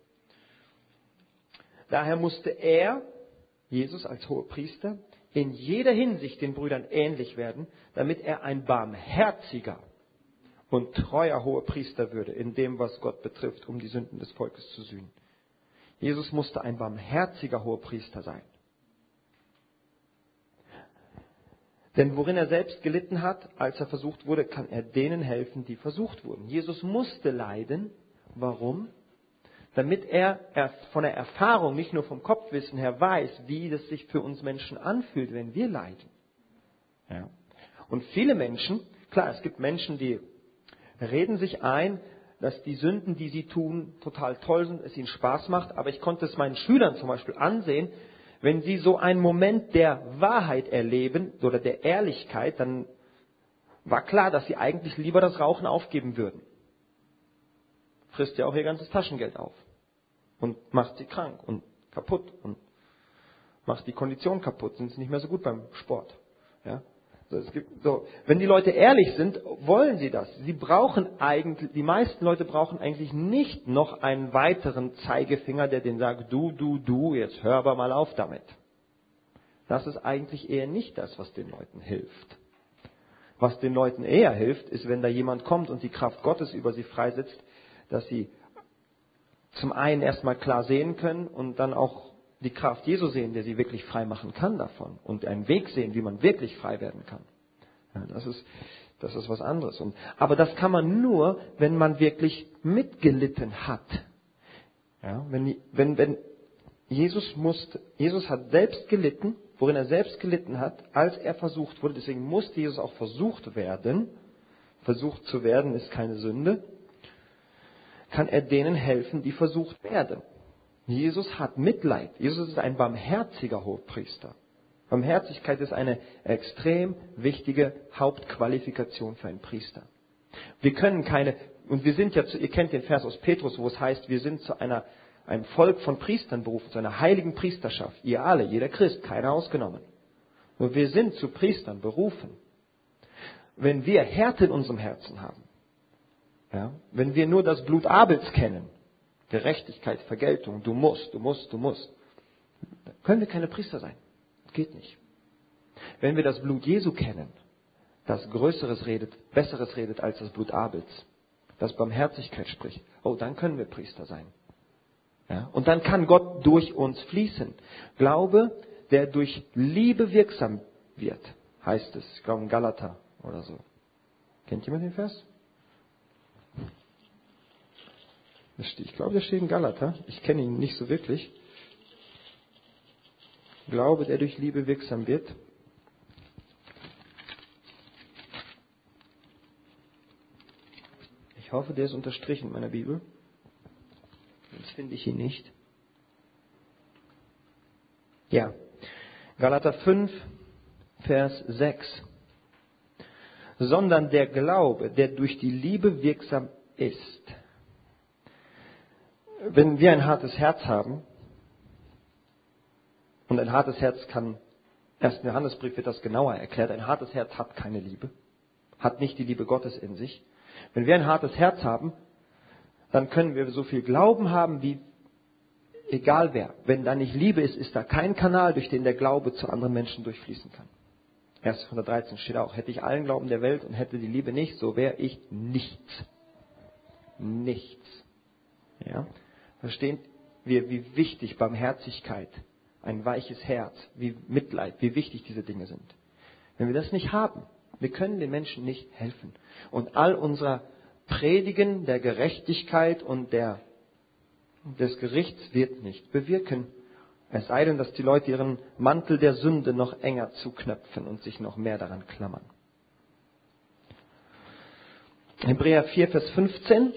Daher musste er, Jesus als Hohepriester, in jeder Hinsicht den Brüdern ähnlich werden, damit er ein barmherziger und treuer Hohepriester würde, in dem, was Gott betrifft, um die Sünden des Volkes zu sühnen. Jesus musste ein barmherziger Hohepriester sein. Denn worin er selbst gelitten hat, als er versucht wurde, kann er denen helfen, die versucht wurden. Jesus musste leiden. Warum? Damit er von der Erfahrung, nicht nur vom Kopfwissen her, weiß, wie das sich für uns Menschen anfühlt, wenn wir leiden. Ja. Und viele Menschen, klar, es gibt Menschen, die reden sich ein, dass die Sünden, die sie tun, total toll sind, es ihnen Spaß macht. Aber ich konnte es meinen Schülern zum Beispiel ansehen, wenn sie so einen Moment der Wahrheit erleben oder der Ehrlichkeit, dann war klar, dass sie eigentlich lieber das Rauchen aufgeben würden. Frisst ja auch ihr ganzes Taschengeld auf und macht sie krank und kaputt und macht die Kondition kaputt, sind sie nicht mehr so gut beim Sport. Ja? Wenn die Leute ehrlich sind, wollen sie das. Die meisten Leute brauchen eigentlich nicht noch einen weiteren Zeigefinger, der denen sagt, du, jetzt hör aber mal auf damit. Das ist eigentlich eher nicht das, was den Leuten hilft. Was den Leuten eher hilft, ist, wenn da jemand kommt und die Kraft Gottes über sie freisetzt, dass sie zum einen erstmal klar sehen können und dann auch die Kraft Jesu sehen, der sie wirklich frei machen kann davon. Und einen Weg sehen, wie man wirklich frei werden kann. Ja, das ist was anderes. Aber das kann man nur, wenn man wirklich mitgelitten hat. Ja, wenn Jesus hat selbst gelitten, worin er selbst gelitten hat, als er versucht wurde. Deswegen musste Jesus auch versucht werden. Versucht zu werden ist keine Sünde. Kann er denen helfen, die versucht werden. Jesus hat Mitleid. Jesus ist ein barmherziger Hohepriester. Barmherzigkeit ist eine extrem wichtige Hauptqualifikation für einen Priester. Wir können wir sind ja, ihr kennt den Vers aus Petrus, wo es heißt, wir sind zu einem Volk von Priestern berufen, zu einer heiligen Priesterschaft. Ihr alle, jeder Christ, keiner ausgenommen. Nur wir sind zu Priestern berufen. Wenn wir Härte in unserem Herzen haben, ja, wenn wir nur das Blut Abels kennen, Gerechtigkeit, Vergeltung, du musst, dann können wir keine Priester sein. Geht nicht. Wenn wir das Blut Jesu kennen, das Größeres redet, Besseres redet als das Blut Abels, das Barmherzigkeit spricht, dann können wir Priester sein. Ja? Und dann kann Gott durch uns fließen. Glaube, der durch Liebe wirksam wird, heißt es. Ich glaube in Galater oder so. Kennt jemand den Vers? Ich glaube, der steht in Galater. Ich kenne ihn nicht so wirklich. Glaube, der durch Liebe wirksam wird. Ich hoffe, der ist unterstrichen in meiner Bibel. Sonst finde ich ihn nicht. Ja. Galater 5, Vers 6. Sondern der Glaube, der durch die Liebe wirksam ist. Wenn wir ein hartes Herz haben, und ein hartes Herz kann, erst im Johannesbrief wird das genauer erklärt, ein hartes Herz hat keine Liebe, hat nicht die Liebe Gottes in sich. Wenn wir ein hartes Herz haben, dann können wir so viel Glauben haben wie egal wer. Wenn da nicht Liebe ist, ist da kein Kanal, durch den der Glaube zu anderen Menschen durchfließen kann. 1. 113 steht auch, hätte ich allen Glauben der Welt und hätte die Liebe nicht, so wäre ich nichts. Nichts. Ja? Verstehen wir, wie wichtig Barmherzigkeit, ein weiches Herz, wie Mitleid, wie wichtig diese Dinge sind. Wenn wir das nicht haben, wir können den Menschen nicht helfen. Und all unser Predigen der Gerechtigkeit und des Gerichts wird nicht bewirken. Es sei denn, dass die Leute ihren Mantel der Sünde noch enger zuknöpfen und sich noch mehr daran klammern. Hebräer 4, Vers 15.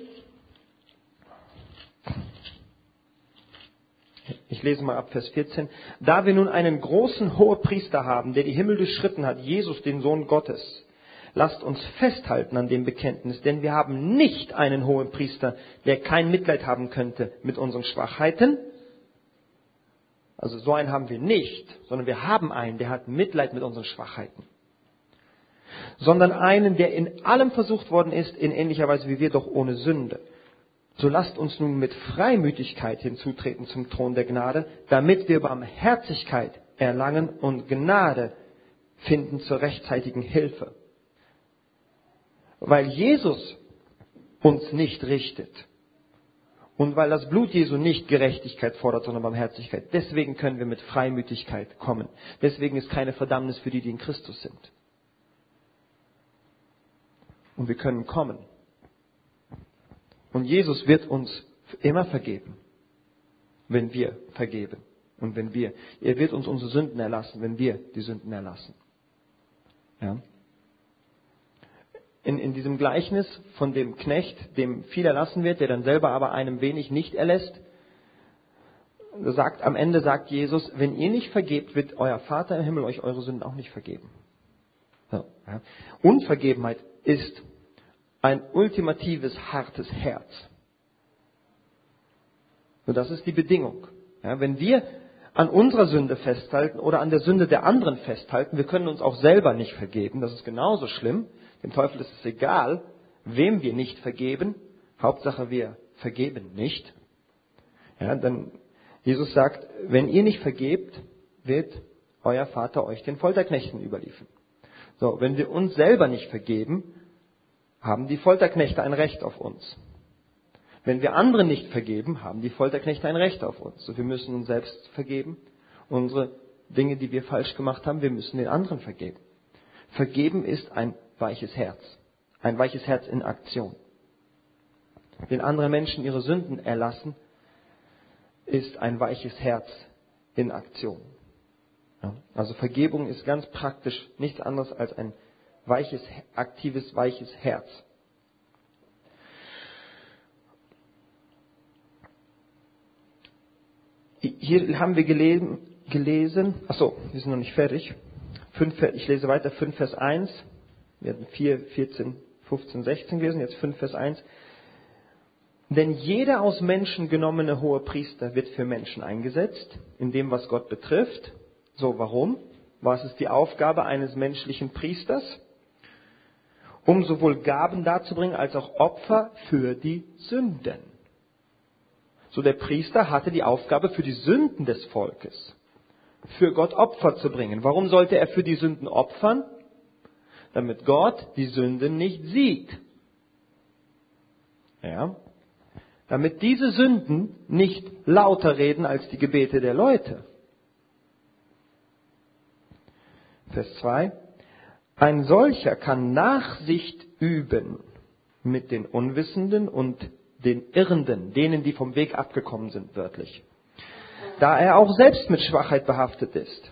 Ich lese mal ab Vers 14. Da wir nun einen großen Hohepriester haben, der die Himmel durchschritten hat, Jesus, den Sohn Gottes, lasst uns festhalten an dem Bekenntnis, denn wir haben nicht einen Hohepriester, der kein Mitleid haben könnte mit unseren Schwachheiten. Also so einen haben wir nicht, sondern wir haben einen, der hat Mitleid mit unseren Schwachheiten. Sondern einen, der in allem versucht worden ist, in ähnlicher Weise wie wir, doch ohne Sünde. So lasst uns nun mit Freimütigkeit hinzutreten zum Thron der Gnade, damit wir Barmherzigkeit erlangen und Gnade finden zur rechtzeitigen Hilfe. Weil Jesus uns nicht richtet und weil das Blut Jesu nicht Gerechtigkeit fordert, sondern Barmherzigkeit, deswegen können wir mit Freimütigkeit kommen. Deswegen ist keine Verdammnis für die, die in Christus sind. Und wir können kommen. Und Jesus wird uns immer vergeben, wenn wir vergeben. Und er wird uns unsere Sünden erlassen, wenn wir die Sünden erlassen. Ja. In diesem Gleichnis von dem Knecht, dem viel erlassen wird, der dann selber aber einem wenig nicht erlässt, am Ende sagt Jesus, wenn ihr nicht vergebt, wird euer Vater im Himmel euch eure Sünden auch nicht vergeben. So, ja. Unvergebenheit ist ein ultimatives, hartes Herz. Und das ist die Bedingung. Ja, wenn wir an unserer Sünde festhalten oder an der Sünde der anderen festhalten. Wir können uns auch selber nicht vergeben. Das ist genauso schlimm. Dem Teufel ist es egal, wem wir nicht vergeben. Hauptsache, wir vergeben nicht. Ja, dann Jesus sagt, wenn ihr nicht vergebt, wird euer Vater euch den Folterknechten überliefern. So, wenn wir uns selber nicht vergeben, haben die Folterknechte ein Recht auf uns. Wenn wir anderen nicht vergeben, haben die Folterknechte ein Recht auf uns. So, wir müssen uns selbst vergeben. Unsere Dinge, die wir falsch gemacht haben, wir müssen den anderen vergeben. Vergeben ist ein weiches Herz. Ein weiches Herz in Aktion. Den anderen Menschen ihre Sünden erlassen, ist ein weiches Herz in Aktion. Ja, also Vergebung ist ganz praktisch nichts anderes als ein weiches, aktives, weiches Herz. Hier haben wir gelesen, wir sind noch nicht fertig. Ich lese weiter, 5 Vers 1. Wir hatten 4, 14, 15, 16 gelesen, jetzt 5 Vers 1. Denn jeder aus Menschen genommene Hohepriester wird für Menschen eingesetzt, in dem, was Gott betrifft. So, warum? Was ist die Aufgabe eines menschlichen Priesters? Um sowohl Gaben darzubringen, als auch Opfer für die Sünden. So, der Priester hatte die Aufgabe, für die Sünden des Volkes, für Gott Opfer zu bringen. Warum sollte er für die Sünden opfern? Damit Gott die Sünden nicht sieht. Ja. Damit diese Sünden nicht lauter reden als die Gebete der Leute. Vers 2. Ein solcher kann Nachsicht üben mit den Unwissenden und den Irrenden, denen, die vom Weg abgekommen sind, wörtlich. Da er auch selbst mit Schwachheit behaftet ist.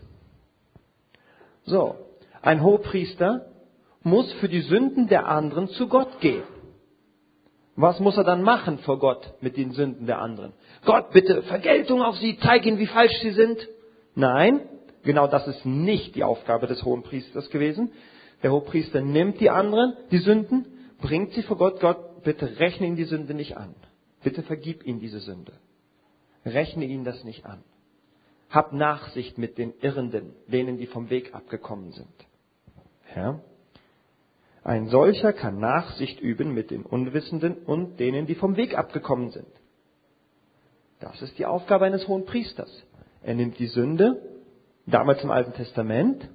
So, ein Hohepriester muss für die Sünden der anderen zu Gott gehen. Was muss er dann machen vor Gott mit den Sünden der anderen? Gott, bitte Vergeltung auf sie, zeig ihnen, wie falsch sie sind. Nein, genau das ist nicht die Aufgabe des Hohenpriesters gewesen. Der Hohepriester nimmt die anderen, die Sünden, bringt sie vor Gott. Gott, bitte rechne ihnen die Sünde nicht an. Bitte vergib ihnen diese Sünde. Rechne ihnen das nicht an. Hab Nachsicht mit den Irrenden, denen, die vom Weg abgekommen sind. Ja? Ein solcher kann Nachsicht üben mit den Unwissenden und denen, die vom Weg abgekommen sind. Das ist die Aufgabe eines Hohenpriesters. Er nimmt die Sünde, damals im Alten Testament,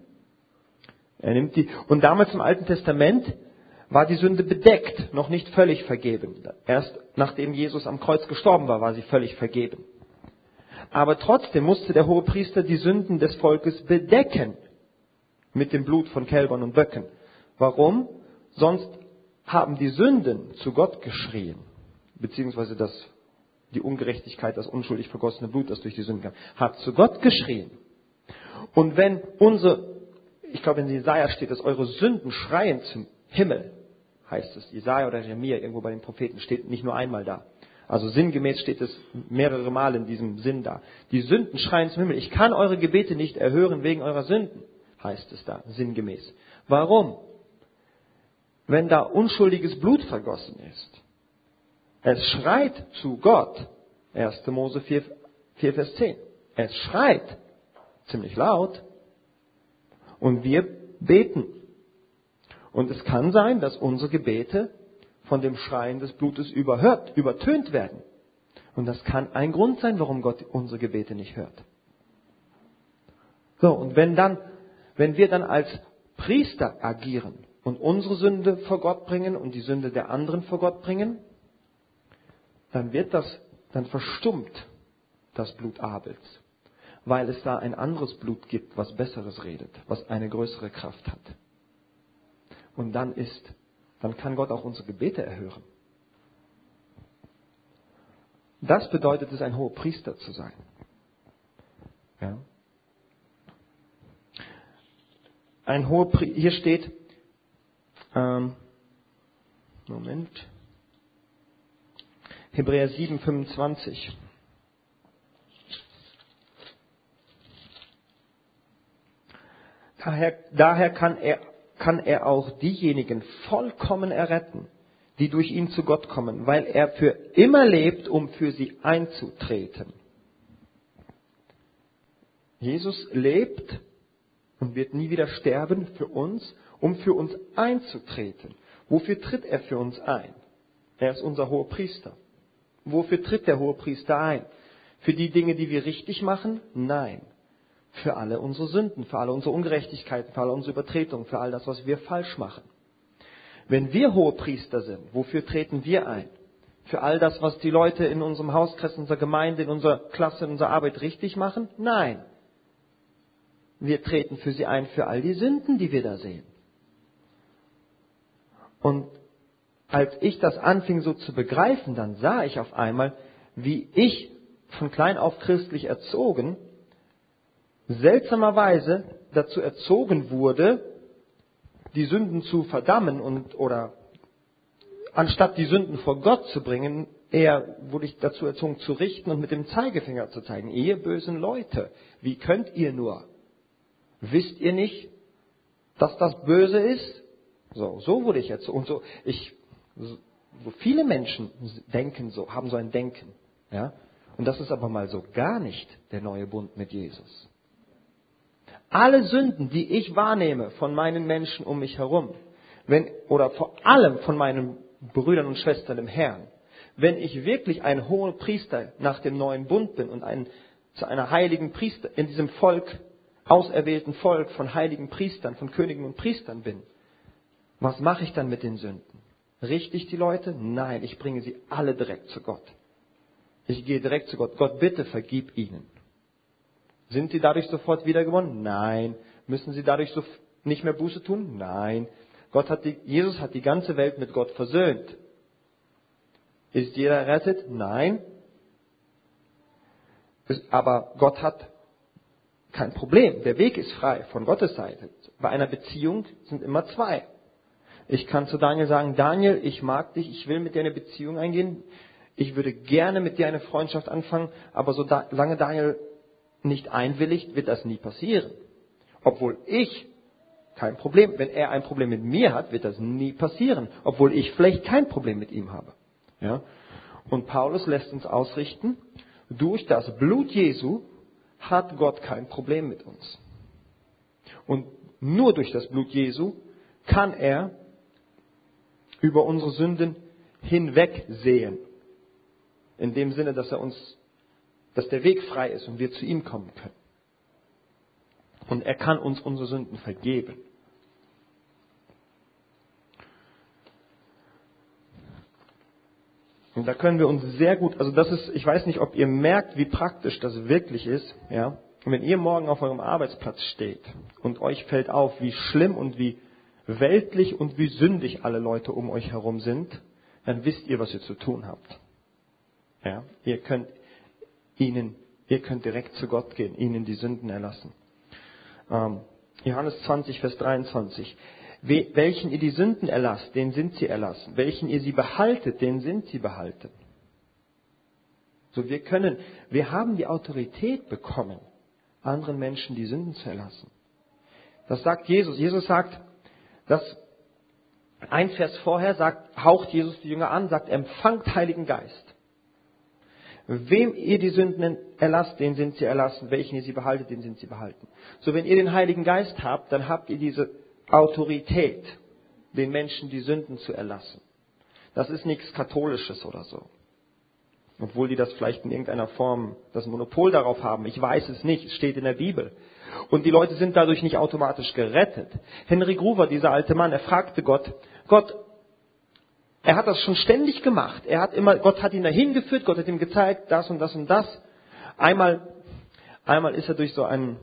und damals im Alten Testament war die Sünde bedeckt, noch nicht völlig vergeben. Erst nachdem Jesus am Kreuz gestorben war, war sie völlig vergeben. Aber trotzdem musste der Hohepriester die Sünden des Volkes bedecken mit dem Blut von Kälbern und Böcken. Warum? Sonst haben die Sünden zu Gott geschrien, beziehungsweise die Ungerechtigkeit, das unschuldig vergossene Blut, das durch die Sünden kam, hat zu Gott geschrien. Und wenn ich glaube in Jesaja steht, dass eure Sünden schreien zum Himmel, heißt es, Jesaja oder Jeremia, irgendwo bei den Propheten, steht nicht nur einmal da. Also sinngemäß steht es mehrere Mal in diesem Sinn da. Die Sünden schreien zum Himmel. Ich kann eure Gebete nicht erhören wegen eurer Sünden, heißt es da, sinngemäß. Warum? Wenn da unschuldiges Blut vergossen ist. Es schreit zu Gott. 1. Mose 4, Vers 10. Es schreit ziemlich laut. Und wir beten. Und es kann sein, dass unsere Gebete von dem Schreien des Blutes übertönt werden. Und das kann ein Grund sein, warum Gott unsere Gebete nicht hört. So, und wenn wir dann als Priester agieren und unsere Sünde vor Gott bringen und die Sünde der anderen vor Gott bringen, dann verstummt das Blut Abels. Weil es da ein anderes Blut gibt, was Besseres redet, was eine größere Kraft hat. Und dann kann Gott auch unsere Gebete erhören. Das bedeutet es, ein Hohepriester zu sein. Ja. Hier steht, Hebräer 7, 25. Daher kann er auch diejenigen vollkommen erretten, die durch ihn zu Gott kommen, weil er für immer lebt, um für sie einzutreten. Jesus lebt und wird nie wieder sterben für uns, um für uns einzutreten. Wofür tritt er für uns ein? Er ist unser Hohepriester. Wofür tritt der Hohepriester ein? Für die Dinge, die wir richtig machen? Nein. Für alle unsere Sünden, für alle unsere Ungerechtigkeiten, für alle unsere Übertretungen, für all das, was wir falsch machen. Wenn wir Hohepriester sind, wofür treten wir ein? Für all das, was die Leute in unserem Hauskreis, in unserer Gemeinde, in unserer Klasse, in unserer Arbeit richtig machen? Nein. Wir treten für sie ein, für all die Sünden, die wir da sehen. Und als ich das anfing so zu begreifen, dann sah ich auf einmal, wie ich von klein auf christlich erzogen, seltsamerweise dazu erzogen wurde, die Sünden zu verdammen oder anstatt die Sünden vor Gott zu bringen, eher wurde ich dazu erzogen zu richten und mit dem Zeigefinger zu zeigen. Ihr bösen Leute, wie könnt ihr nur? Wisst ihr nicht, dass das böse ist? So wurde ich erzogen. Und so viele Menschen denken so, haben so ein Denken. Ja? Und das ist aber mal so gar nicht der neue Bund mit Jesus. Alle Sünden, die ich wahrnehme von meinen Menschen um mich herum, oder vor allem von meinen Brüdern und Schwestern im Herrn, wenn ich wirklich ein hoher Priester nach dem neuen Bund bin und zu einer heiligen Priester in diesem Volk, auserwählten Volk von heiligen Priestern, von Königen und Priestern bin, was mache ich dann mit den Sünden? Richte ich die Leute? Nein, ich bringe sie alle direkt zu Gott. Ich gehe direkt zu Gott. Gott, bitte vergib ihnen. Sind sie dadurch sofort wiedergewonnen? Nein. Müssen sie dadurch nicht mehr Buße tun? Nein. Jesus hat die ganze Welt mit Gott versöhnt. Ist jeder errettet? Nein. Aber Gott hat kein Problem. Der Weg ist frei von Gottes Seite. Bei einer Beziehung sind immer zwei. Ich kann zu Daniel sagen, Daniel, ich mag dich, ich will mit dir eine Beziehung eingehen. Ich würde gerne mit dir eine Freundschaft anfangen, aber solange Daniel nicht einwilligt, wird das nie passieren. Obwohl wenn er ein Problem mit mir hat, wird das nie passieren. Obwohl ich vielleicht kein Problem mit ihm habe. Ja? Und Paulus lässt uns ausrichten, durch das Blut Jesu hat Gott kein Problem mit uns. Und nur durch das Blut Jesu kann er über unsere Sünden hinwegsehen. In dem Sinne, dass der Weg frei ist und wir zu ihm kommen können. Und er kann uns unsere Sünden vergeben. Und da können wir uns sehr gut, ich weiß nicht, ob ihr merkt, wie praktisch das wirklich ist, ja. Und wenn ihr morgen auf eurem Arbeitsplatz steht und euch fällt auf, wie schlimm und wie weltlich und wie sündig alle Leute um euch herum sind, dann wisst ihr, was ihr zu tun habt. Ja. Ihr könnt direkt zu Gott gehen, ihnen die Sünden erlassen. Johannes 20, Vers 23. Welchen ihr die Sünden erlasst, denen sind sie erlassen. Welchen ihr sie behaltet, denen sind sie behalten. So wir haben die Autorität bekommen, anderen Menschen die Sünden zu erlassen. Das sagt Jesus. Jesus sagt, ein Vers vorher haucht Jesus die Jünger an, sagt, empfangt Heiligen Geist. Wem ihr die Sünden erlasst, denen sind sie erlassen. Welchen ihr sie behaltet, denen sind sie behalten. So, wenn ihr den Heiligen Geist habt, dann habt ihr diese Autorität, den Menschen die Sünden zu erlassen. Das ist nichts Katholisches oder so. Obwohl die das vielleicht in irgendeiner Form das Monopol darauf haben. Ich weiß es nicht. Es steht in der Bibel. Und die Leute sind dadurch nicht automatisch gerettet. Henry Gruver, dieser alte Mann, er fragte Gott, er hat das schon ständig gemacht. Gott hat ihn dahin geführt, Gott hat ihm gezeigt, das und das und das. Einmal ist er durch so ein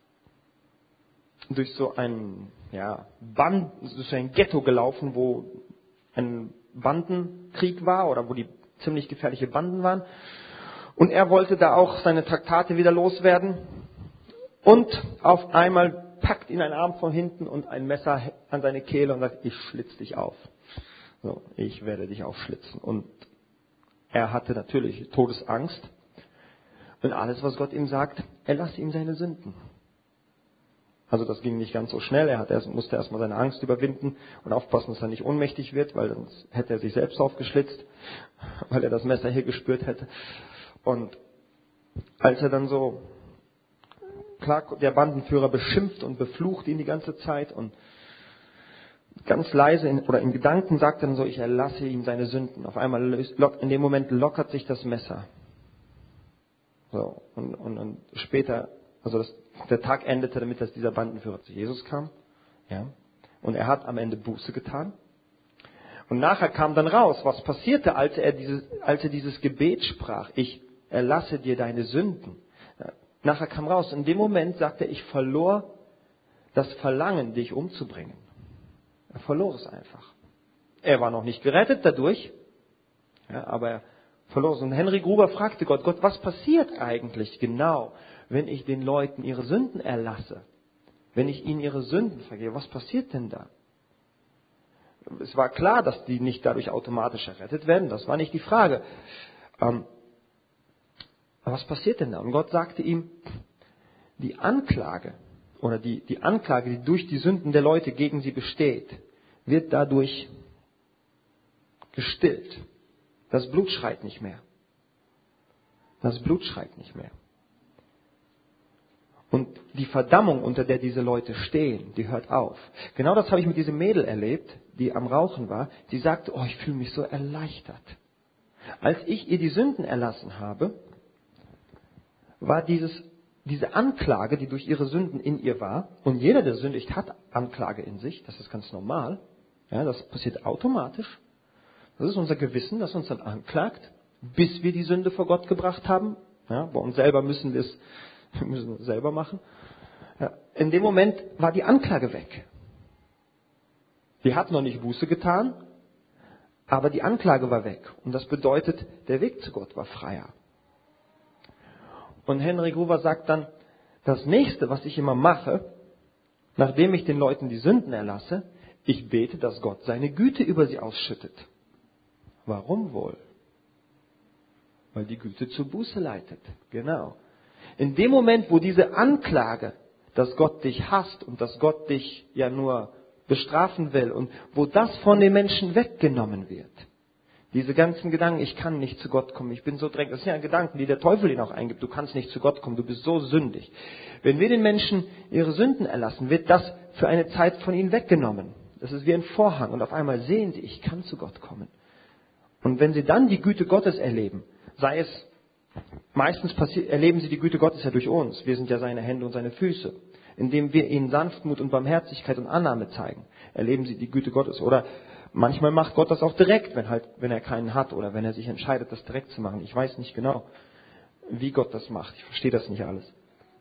Ghetto gelaufen, wo ein Bandenkrieg war oder wo die ziemlich gefährliche Banden waren. Und er wollte da auch seine Traktate wieder loswerden. Und auf einmal packt ihn ein Arm von hinten und ein Messer an seine Kehle und sagt, ich schlitz dich auf. So, ich werde dich aufschlitzen. Und er hatte natürlich Todesangst. Und alles, was Gott ihm sagt, erlasse ihm seine Sünden. Also das ging nicht ganz so schnell. Musste erstmal seine Angst überwinden und aufpassen, dass er nicht ohnmächtig wird, weil sonst hätte er sich selbst aufgeschlitzt, weil er das Messer hier gespürt hätte. Und als er dann so klar, der Bandenführer beschimpft und beflucht ihn die ganze Zeit und ganz leise oder in Gedanken sagt er dann so, ich erlasse ihm seine Sünden. Auf einmal in dem Moment lockert sich das Messer. So, und später, der Tag endete damit, dass dieser Bandenführer zu Jesus kam. Ja. Und er hat am Ende Buße getan. Und nachher kam dann raus, was passierte, als er dieses Gebet sprach. Ich erlasse dir deine Sünden. Ja. Nachher kam raus, in dem Moment sagte er, ich verlor das Verlangen, dich umzubringen. Er verlor es einfach. Er war noch nicht gerettet dadurch, ja, aber er verlor es. Und Henry Gruber fragte Gott, was passiert eigentlich genau, wenn ich den Leuten ihre Sünden erlasse? Wenn ich ihnen ihre Sünden vergebe, was passiert denn da? Es war klar, dass die nicht dadurch automatisch errettet werden, das war nicht die Frage. Aber was passiert denn da? Und Gott sagte ihm, die Anklage, oder die Anklage, die durch die Sünden der Leute gegen sie besteht, wird dadurch gestillt. Das Blut schreit nicht mehr. Das Blut schreit nicht mehr. Und die Verdammung, unter der diese Leute stehen, die hört auf. Genau das habe ich mit diesem Mädel erlebt, die am Rauchen war. Die sagte, ich fühle mich so erleichtert. Als ich ihr die Sünden erlassen habe, war diese Anklage, die durch ihre Sünden in ihr war, und jeder, der sündigt, hat Anklage in sich, das ist ganz normal, ja, das passiert automatisch. Das ist unser Gewissen, das uns dann anklagt, bis wir die Sünde vor Gott gebracht haben. Ja, bei uns selber müssen wir es selber machen. Ja, in dem Moment war die Anklage weg. Die hat noch nicht Buße getan, aber die Anklage war weg. Und das bedeutet, der Weg zu Gott war freier. Und Henry Gruber sagt dann, das nächste, was ich immer mache, nachdem ich den Leuten die Sünden erlasse, ich bete, dass Gott seine Güte über sie ausschüttet. Warum wohl? Weil die Güte zur Buße leitet. Genau. In dem Moment, wo diese Anklage, dass Gott dich hasst und dass Gott dich ja nur bestrafen will und wo das von den Menschen weggenommen wird, diese ganzen Gedanken, ich kann nicht zu Gott kommen, ich bin so dreckig, das sind ja Gedanken, die der Teufel ihnen auch eingibt, du kannst nicht zu Gott kommen, du bist so sündig. Wenn wir den Menschen ihre Sünden erlassen, wird das für eine Zeit von ihnen weggenommen. Das ist wie ein Vorhang und auf einmal sehen sie, ich kann zu Gott kommen. Und wenn sie dann die Güte Gottes erleben, sei es, meistens erleben sie die Güte Gottes ja durch uns, wir sind ja seine Hände und seine Füße. Indem wir ihnen Sanftmut und Barmherzigkeit und Annahme zeigen, erleben sie die Güte Gottes. Oder manchmal macht Gott das auch direkt, wenn er keinen hat oder wenn er sich entscheidet, das direkt zu machen. Ich weiß nicht genau, wie Gott das macht. Ich verstehe das nicht alles.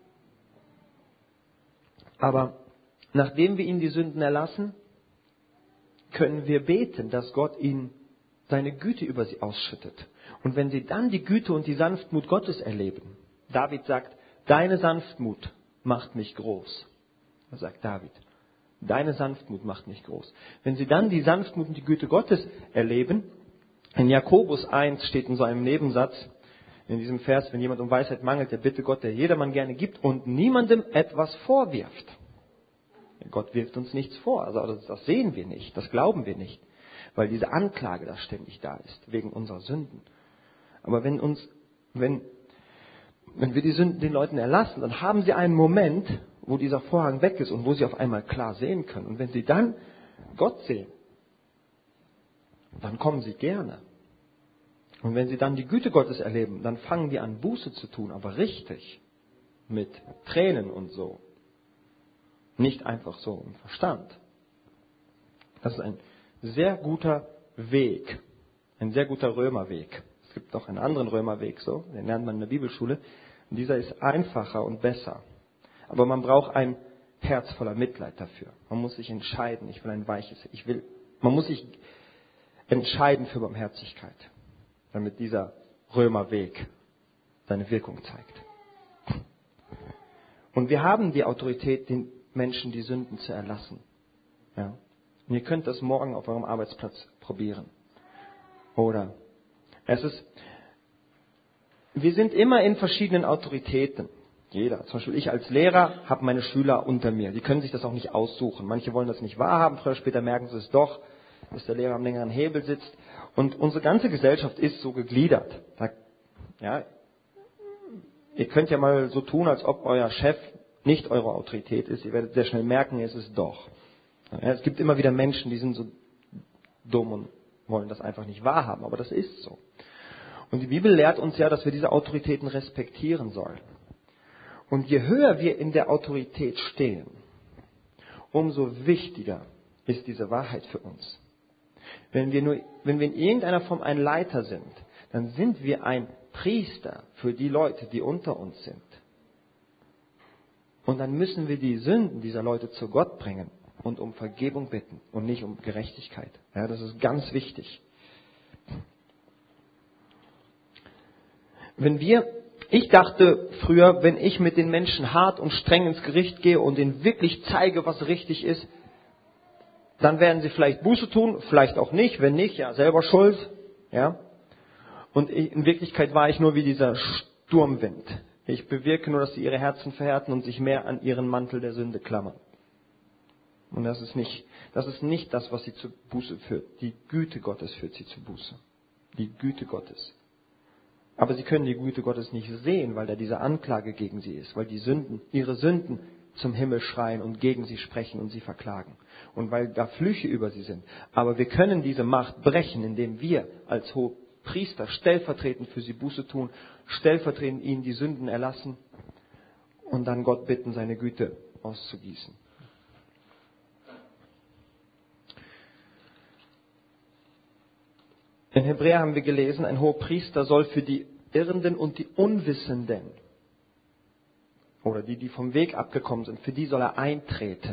Aber nachdem wir ihnen die Sünden erlassen, können wir beten, dass Gott ihnen seine Güte über sie ausschüttet. Und wenn sie dann die Güte und die Sanftmut Gottes erleben, David sagt, deine Sanftmut macht mich groß. Das sagt David. Deine Sanftmut macht mich groß. Wenn sie dann die Sanftmut und die Güte Gottes erleben, in Jakobus 1 steht in so einem Nebensatz, in diesem Vers, wenn jemand um Weisheit mangelt, der bitte Gott, der jedermann gerne gibt und niemandem etwas vorwirft. Gott wirft uns nichts vor, also das sehen wir nicht, das glauben wir nicht, weil diese Anklage da ständig da ist, wegen unserer Sünden. Aber wenn wir die Sünden den Leuten erlassen, dann haben sie einen Moment, wo dieser Vorhang weg ist und wo sie auf einmal klar sehen können. Und wenn sie dann Gott sehen, dann kommen sie gerne. Und wenn sie dann die Güte Gottes erleben, dann fangen die an, Buße zu tun, aber richtig, mit Tränen und so. Nicht einfach so im Verstand. Das ist ein sehr guter Weg, ein sehr guter Römerweg. Es gibt auch einen anderen Römerweg, so, den lernt man in der Bibelschule. Und dieser ist einfacher und besser. Aber man braucht ein Herz voller Mitleid dafür. Man muss sich entscheiden, ich will ein weiches, man muss sich entscheiden für Barmherzigkeit, damit dieser Römerweg seine Wirkung zeigt. Und wir haben die Autorität, den Menschen die Sünden zu erlassen. Ja? Und ihr könnt das morgen auf eurem Arbeitsplatz probieren. Oder wir sind immer in verschiedenen Autoritäten. Jeder. Zum Beispiel ich als Lehrer habe meine Schüler unter mir. Die können sich das auch nicht aussuchen. Manche wollen das nicht wahrhaben. Früher oder später merken sie es doch, dass der Lehrer am längeren Hebel sitzt. Und unsere ganze Gesellschaft ist so gegliedert. Ja, ihr könnt ja mal so tun, als ob euer Chef nicht eure Autorität ist. Ihr werdet sehr schnell merken, es ist doch. Ja, es gibt immer wieder Menschen, die sind so dumm und wollen das einfach nicht wahrhaben, aber das ist so. Und die Bibel lehrt uns ja, dass wir diese Autoritäten respektieren sollen. Und je höher wir in der Autorität stehen, umso wichtiger ist diese Wahrheit für uns. Wenn wir in irgendeiner Form ein Leiter sind, dann sind wir ein Priester für die Leute, die unter uns sind. Und dann müssen wir die Sünden dieser Leute zu Gott bringen und um Vergebung bitten und nicht um Gerechtigkeit. Ja, das ist ganz wichtig. Ich dachte früher, wenn ich mit den Menschen hart und streng ins Gericht gehe und ihnen wirklich zeige, was richtig ist, dann werden sie vielleicht Buße tun, vielleicht auch nicht. Wenn nicht, ja, selber schuld. Ja. Und in Wirklichkeit war ich nur wie dieser Sturmwind. Ich bewirke nur, dass sie ihre Herzen verhärten und sich mehr an ihren Mantel der Sünde klammern. Und das ist nicht das, was sie zur Buße führt. Die Güte Gottes führt sie zur Buße. Die Güte Gottes. Aber sie können die Güte Gottes nicht sehen, weil da diese Anklage gegen sie ist, weil ihre Sünden zum Himmel schreien und gegen sie sprechen und sie verklagen. Und weil da Flüche über sie sind. Aber wir können diese Macht brechen, indem wir als Hohepriester stellvertretend für sie Buße tun, stellvertretend ihnen die Sünden erlassen und dann Gott bitten, seine Güte auszugießen. In Hebräer haben wir gelesen, ein Hohepriester soll für die Irrenden und die Unwissenden oder die vom Weg abgekommen sind, für die soll er eintreten.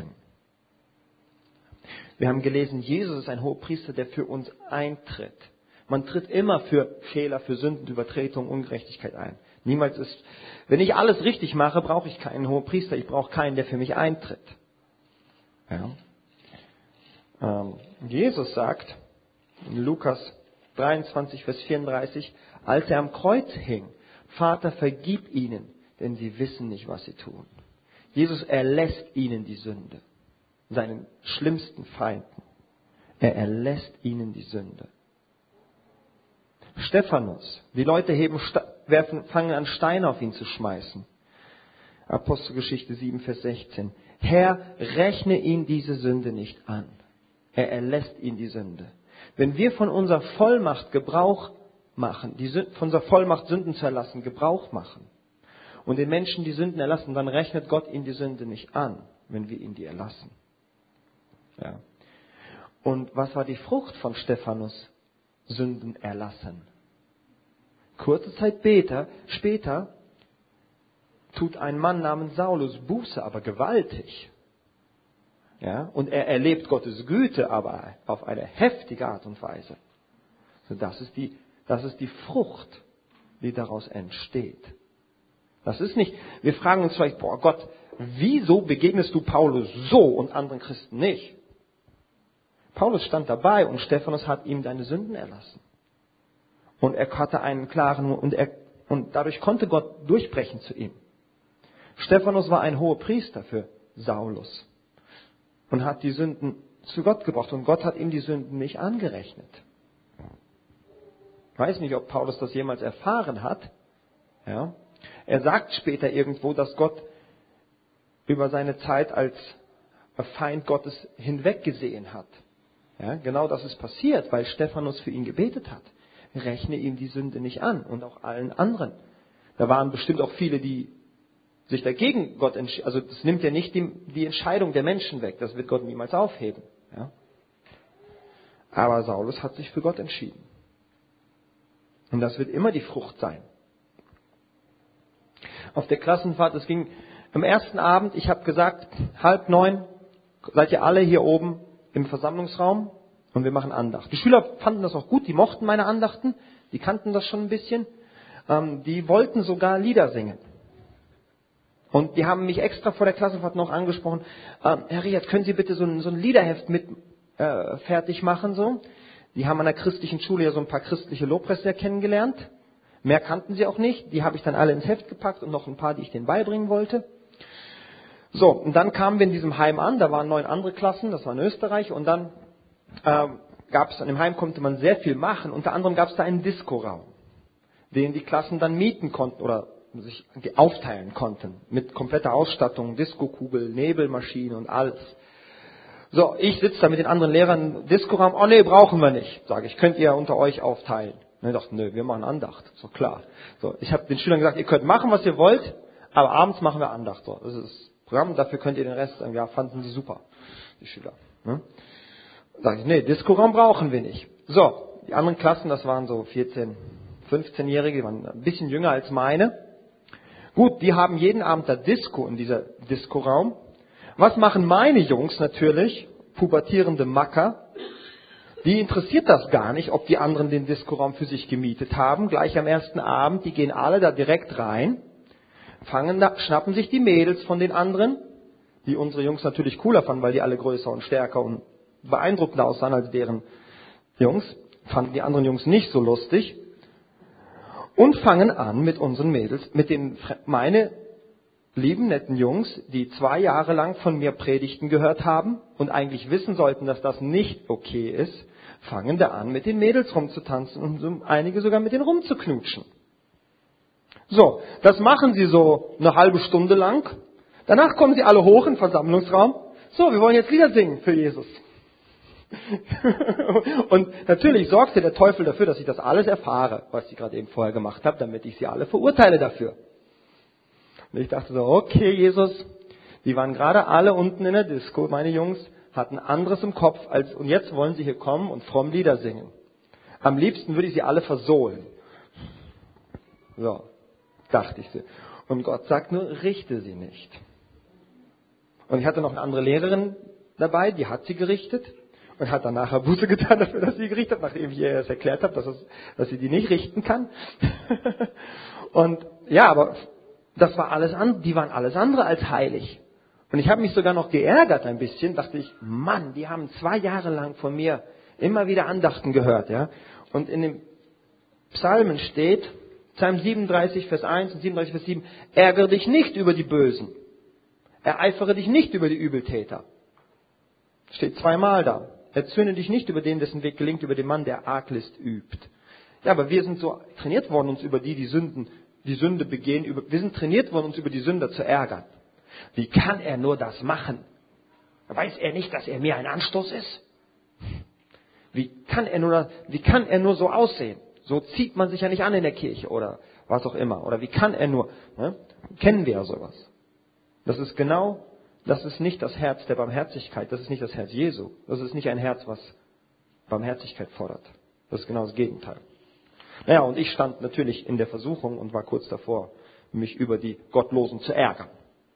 Wir haben gelesen, Jesus ist ein Hohepriester, der für uns eintritt. Man tritt immer für Fehler, für Sünden, Übertretung, Ungerechtigkeit ein. Wenn ich alles richtig mache, brauche ich keinen Hohepriester, ich brauche keinen, der für mich eintritt. Ja. Jesus sagt in Lukas 23, Vers 34, als er am Kreuz hing, Vater, vergib ihnen, denn sie wissen nicht, was sie tun. Jesus erlässt ihnen die Sünde, seinen schlimmsten Feinden. Er erlässt ihnen die Sünde. Stephanus, die Leute fangen an, Steine auf ihn zu schmeißen. Apostelgeschichte 7, Vers 16. Herr, rechne ihn diese Sünde nicht an. Er erlässt ihnen die Sünde. Wenn wir von unserer Vollmacht Gebrauch machen, von unserer Vollmacht Sünden zu erlassen, Gebrauch machen und den Menschen die Sünden erlassen, dann rechnet Gott ihnen die Sünde nicht an, wenn wir ihnen die erlassen. Ja. Und was war die Frucht von Stephanus? Sünden erlassen. Kurze Zeit später tut ein Mann namens Saulus Buße, aber gewaltig. Ja, und er erlebt Gottes Güte, aber auf eine heftige Art und Weise. So, das ist die Frucht, die daraus entsteht. Das ist nicht, wir fragen uns vielleicht, Gott, wieso begegnest du Paulus so und anderen Christen nicht? Paulus stand dabei und Stephanus hat ihm seine Sünden erlassen. Und er hatte einen klaren, und dadurch konnte Gott durchbrechen zu ihm. Stephanus war ein Hohepriester für Saulus. Und hat die Sünden zu Gott gebracht. Und Gott hat ihm die Sünden nicht angerechnet. Ich weiß nicht, ob Paulus das jemals erfahren hat. Ja. Er sagt später irgendwo, dass Gott über seine Zeit als Feind Gottes hinweggesehen hat. Ja, genau das ist passiert, weil Stephanus für ihn gebetet hat. Rechne ihm die Sünde nicht an und auch allen anderen. Da waren bestimmt auch viele, die sich dagegen Gott entschieden. Also das nimmt ja nicht die Entscheidung der Menschen weg. Das wird Gott niemals aufheben. Ja? Aber Saulus hat sich für Gott entschieden. Und das wird immer die Frucht sein. Auf der Klassenfahrt, es ging am ersten Abend, ich habe gesagt, 8:30 seid ihr alle hier oben im Versammlungsraum und wir machen Andacht. Die Schüler fanden das auch gut, die mochten meine Andachten, die kannten das schon ein bisschen. Die wollten sogar Lieder singen. Und die haben mich extra vor der Klassenfahrt noch angesprochen, Herr Riet, können Sie bitte so ein Liederheft mit fertig machen? So? Die haben an der christlichen Schule ja so ein paar christliche Lobpreislieder kennengelernt. Mehr kannten sie auch nicht. Die habe ich dann alle ins Heft gepackt und noch ein paar, die ich denen beibringen wollte. So, und dann kamen wir in diesem Heim an, da waren 9 andere Klassen, das war in Österreich. Und dann gab es, an dem Heim konnte man sehr viel machen. Unter anderem gab es da einen Diskoraum, den die Klassen dann mieten konnten oder sich aufteilen konnten. Mit kompletter Ausstattung, Diskokugel, Nebelmaschine und alles. So, ich sitze da mit den anderen Lehrern im Diskoraum. Oh nee, brauchen wir nicht. Sage ich, könnt ihr unter euch aufteilen. Und ich dachte, nö, wir machen Andacht. So klar. So, ich habe den Schülern gesagt, ihr könnt machen, was ihr wollt, aber abends machen wir Andacht. So, das ist das Programm, dafür könnt ihr den Rest sagen, ja, fanden sie super, die Schüler. Ne? Sage ich, nee, Diskoraum brauchen wir nicht. So, die anderen Klassen, das waren so 14, 15-Jährige, die waren ein bisschen jünger als meine. Gut, die haben jeden Abend da Disco in dieser Diskoraum. Was machen meine Jungs natürlich? Pubertierende Macker. Die interessiert das gar nicht, ob die anderen den Diskoraum für sich gemietet haben. Gleich am ersten Abend, die gehen alle da direkt rein, schnappen sich die Mädels von den anderen, die unsere Jungs natürlich cooler fanden, weil die alle größer und stärker und beeindruckender aussahen als deren Jungs, fanden die anderen Jungs nicht so lustig und fangen an mit unseren Mädels, meine lieben, netten Jungs, die 2 Jahre lang von mir Predigten gehört haben und eigentlich wissen sollten, dass das nicht okay ist, fangen da an, mit den Mädels rumzutanzen und so einige sogar mit denen rumzuknutschen. So, das machen sie so eine halbe Stunde lang. Danach kommen sie alle hoch in den Versammlungsraum. So, wir wollen jetzt Lieder singen für Jesus. Und natürlich sorgte der Teufel dafür, dass ich das alles erfahre, was ich gerade eben vorher gemacht habe, damit ich sie alle verurteile dafür. Und ich dachte so, okay, Jesus, die waren gerade alle unten in der Disco, meine Jungs, hatten anderes im Kopf, und jetzt wollen sie hier kommen und fromm Lieder singen. Am liebsten würde ich sie alle versohlen. So, dachte ich so. Und Gott sagt nur, richte sie nicht. Und ich hatte noch eine andere Lehrerin dabei, die hat sie gerichtet und hat dann nachher Buße getan dafür, dass sie gerichtet hat, nachdem ich ihr das erklärt habe, dass sie die nicht richten kann. Und ja, aber das war die waren alles andere als heilig. Und ich habe mich sogar noch geärgert ein bisschen, dachte ich, Mann, die haben 2 Jahre lang von mir immer wieder Andachten gehört, ja. Und in den Psalmen steht, Psalm 37, Vers 1 und 37, Vers 7, ärgere dich nicht über die Bösen. Ereifere dich nicht über die Übeltäter. Steht 2-mal da. Erzürne dich nicht über den, dessen Weg gelingt, über den Mann, der Arglist übt. Ja, aber wir sind so trainiert worden, uns über die Sünde begehen, wir sind trainiert worden, uns über die Sünder zu ärgern. Wie kann er nur das machen? Weiß er nicht, dass er mir ein Anstoß ist? Wie kann er nur so aussehen? So zieht man sich ja nicht an in der Kirche oder was auch immer. Oder wie kann er nur? Ne? Kennen wir ja sowas. Das ist nicht das Herz der Barmherzigkeit. Das ist nicht das Herz Jesu. Das ist nicht ein Herz, was Barmherzigkeit fordert. Das ist genau das Gegenteil. Naja, und ich stand natürlich in der Versuchung und war kurz davor, mich über die Gottlosen zu ärgern.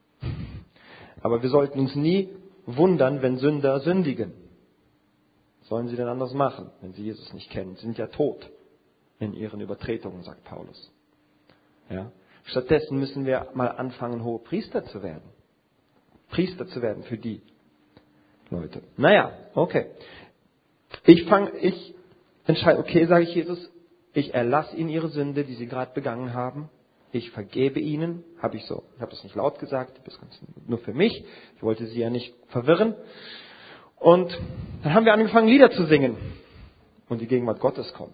Aber wir sollten uns nie wundern, wenn Sünder sündigen. Was sollen sie denn anders machen, wenn sie Jesus nicht kennen? Sie sind ja tot in ihren Übertretungen, sagt Paulus. Ja? Stattdessen müssen wir mal anfangen, hohe Priester zu werden. Priester zu werden für die Leute. Naja, okay. Ich entscheide, okay, sage ich Jesus, ich erlasse ihnen ihre Sünde, die sie gerade begangen haben. Ich vergebe ihnen. Ich habe das nicht laut gesagt, das ist nur für mich. Ich wollte sie ja nicht verwirren. Und dann haben wir angefangen, Lieder zu singen. Und die Gegenwart Gottes kommt.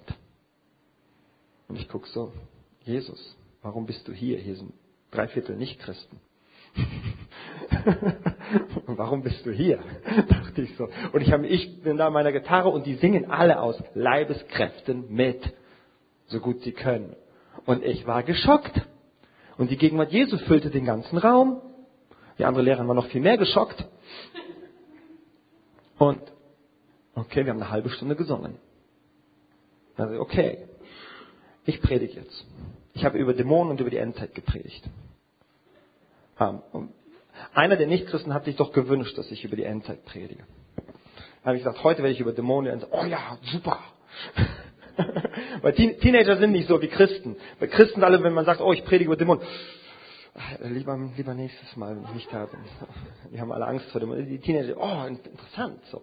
Und ich gucke so, Jesus, warum bist du hier? Hier sind 3/4 Nicht-Christen. Und warum bist du hier? Dachte ich so. Und ich bin da mit meiner Gitarre und die singen alle aus Leibeskräften mit. So gut sie können. Und ich war geschockt. Und die Gegenwart Jesu füllte den ganzen Raum. Die andere Lehrerin war noch viel mehr geschockt. Und okay, wir haben eine halbe Stunde gesungen. Also okay, ich predige jetzt. Ich habe über Dämonen und über die Endzeit gepredigt. Einer der Nichtchristen hat sich doch gewünscht, dass ich über die Endzeit predige. Da habe ich gesagt, heute werde ich über Dämonen und oh ja, super. Weil Teenager sind nicht so wie Christen. Bei Christen alle, wenn man sagt, oh, ich predige über Dämonen, lieber nächstes Mal, wenn ich nicht da bin. Die haben alle Angst vor Dämonen. Die Teenager, oh, interessant. So.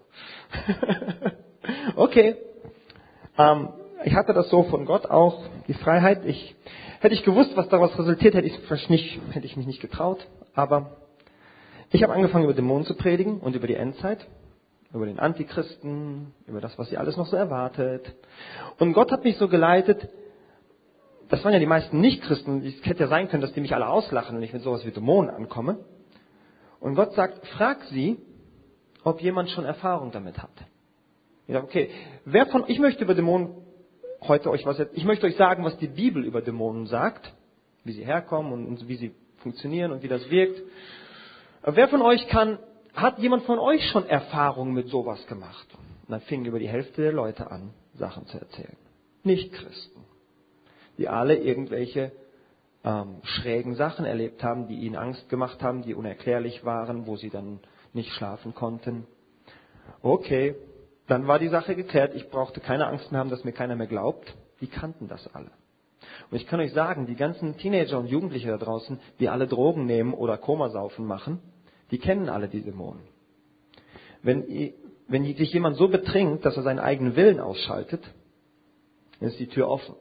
Okay. Ich hatte das so von Gott auch, die Freiheit. Hätte ich gewusst, was daraus resultiert, hätte ich mich nicht getraut. Aber ich habe angefangen, über Dämonen zu predigen und über die Endzeit. Über den Antichristen, über das, was sie alles noch so erwartet. Und Gott hat mich so geleitet, das waren ja die meisten Nichtchristen. Es hätte ja sein können, dass die mich alle auslachen, wenn ich mit sowas wie Dämonen ankomme. Und Gott sagt, frag sie, ob jemand schon Erfahrung damit hat. Ich sage, okay, ich möchte über Dämonen ich möchte euch sagen, was die Bibel über Dämonen sagt, wie sie herkommen und wie sie funktionieren und wie das wirkt. Aber wer von euch hat jemand von euch schon Erfahrung mit sowas gemacht? Und dann fingen über die Hälfte der Leute an, Sachen zu erzählen. Nicht-Christen, die alle irgendwelche schrägen Sachen erlebt haben, die ihnen Angst gemacht haben, die unerklärlich waren, wo sie dann nicht schlafen konnten. Okay, dann war die Sache geklärt. Ich brauchte keine Angst mehr haben, dass mir keiner mehr glaubt. Die kannten das alle. Und ich kann euch sagen, die ganzen Teenager und Jugendliche da draußen, die alle Drogen nehmen oder Komasaufen machen, die kennen alle die Dämonen. Wenn sich jemand so betrinkt, dass er seinen eigenen Willen ausschaltet, dann ist die Tür offen.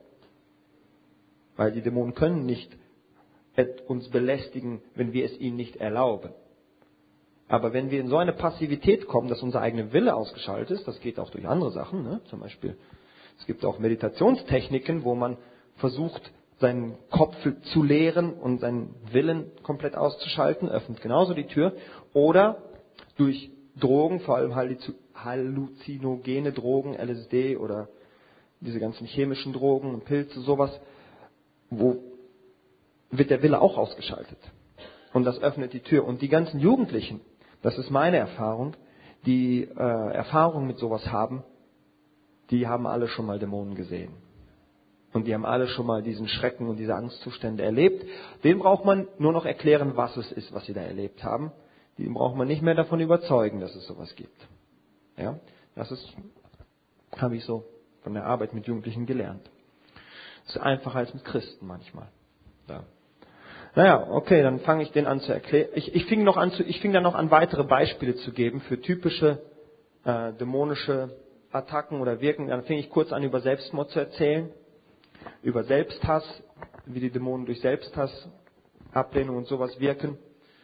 Weil die Dämonen können nicht uns belästigen, wenn wir es ihnen nicht erlauben. Aber wenn wir in so eine Passivität kommen, dass unser eigener Wille ausgeschaltet ist, das geht auch durch andere Sachen, ne? Zum Beispiel, es gibt auch Meditationstechniken, wo man versucht, seinen Kopf zu leeren und seinen Willen komplett auszuschalten, öffnet genauso die Tür. Oder durch Drogen, vor allem halluzinogene Drogen, LSD oder diese ganzen chemischen Drogen und Pilze, sowas, wo wird der Wille auch ausgeschaltet. Und das öffnet die Tür. Und die ganzen Jugendlichen, das ist meine Erfahrung, die Erfahrung mit sowas haben, die haben alle schon mal Dämonen gesehen. Und die haben alle schon mal diesen Schrecken und diese Angstzustände erlebt. Denen braucht man nur noch erklären, was es ist, was sie da erlebt haben. Den braucht man nicht mehr davon überzeugen, dass es sowas gibt. Ja, habe ich so von der Arbeit mit Jugendlichen gelernt. Das ist einfacher als mit Christen manchmal. Ja. Naja, okay, dann fange ich den an zu erklären. Ich fing dann noch an, weitere Beispiele zu geben für typische dämonische Attacken oder Wirken. Dann fing ich kurz an, über Selbstmord zu erzählen, über Selbsthass, wie die Dämonen durch Selbsthass, Ablehnung und sowas wirken.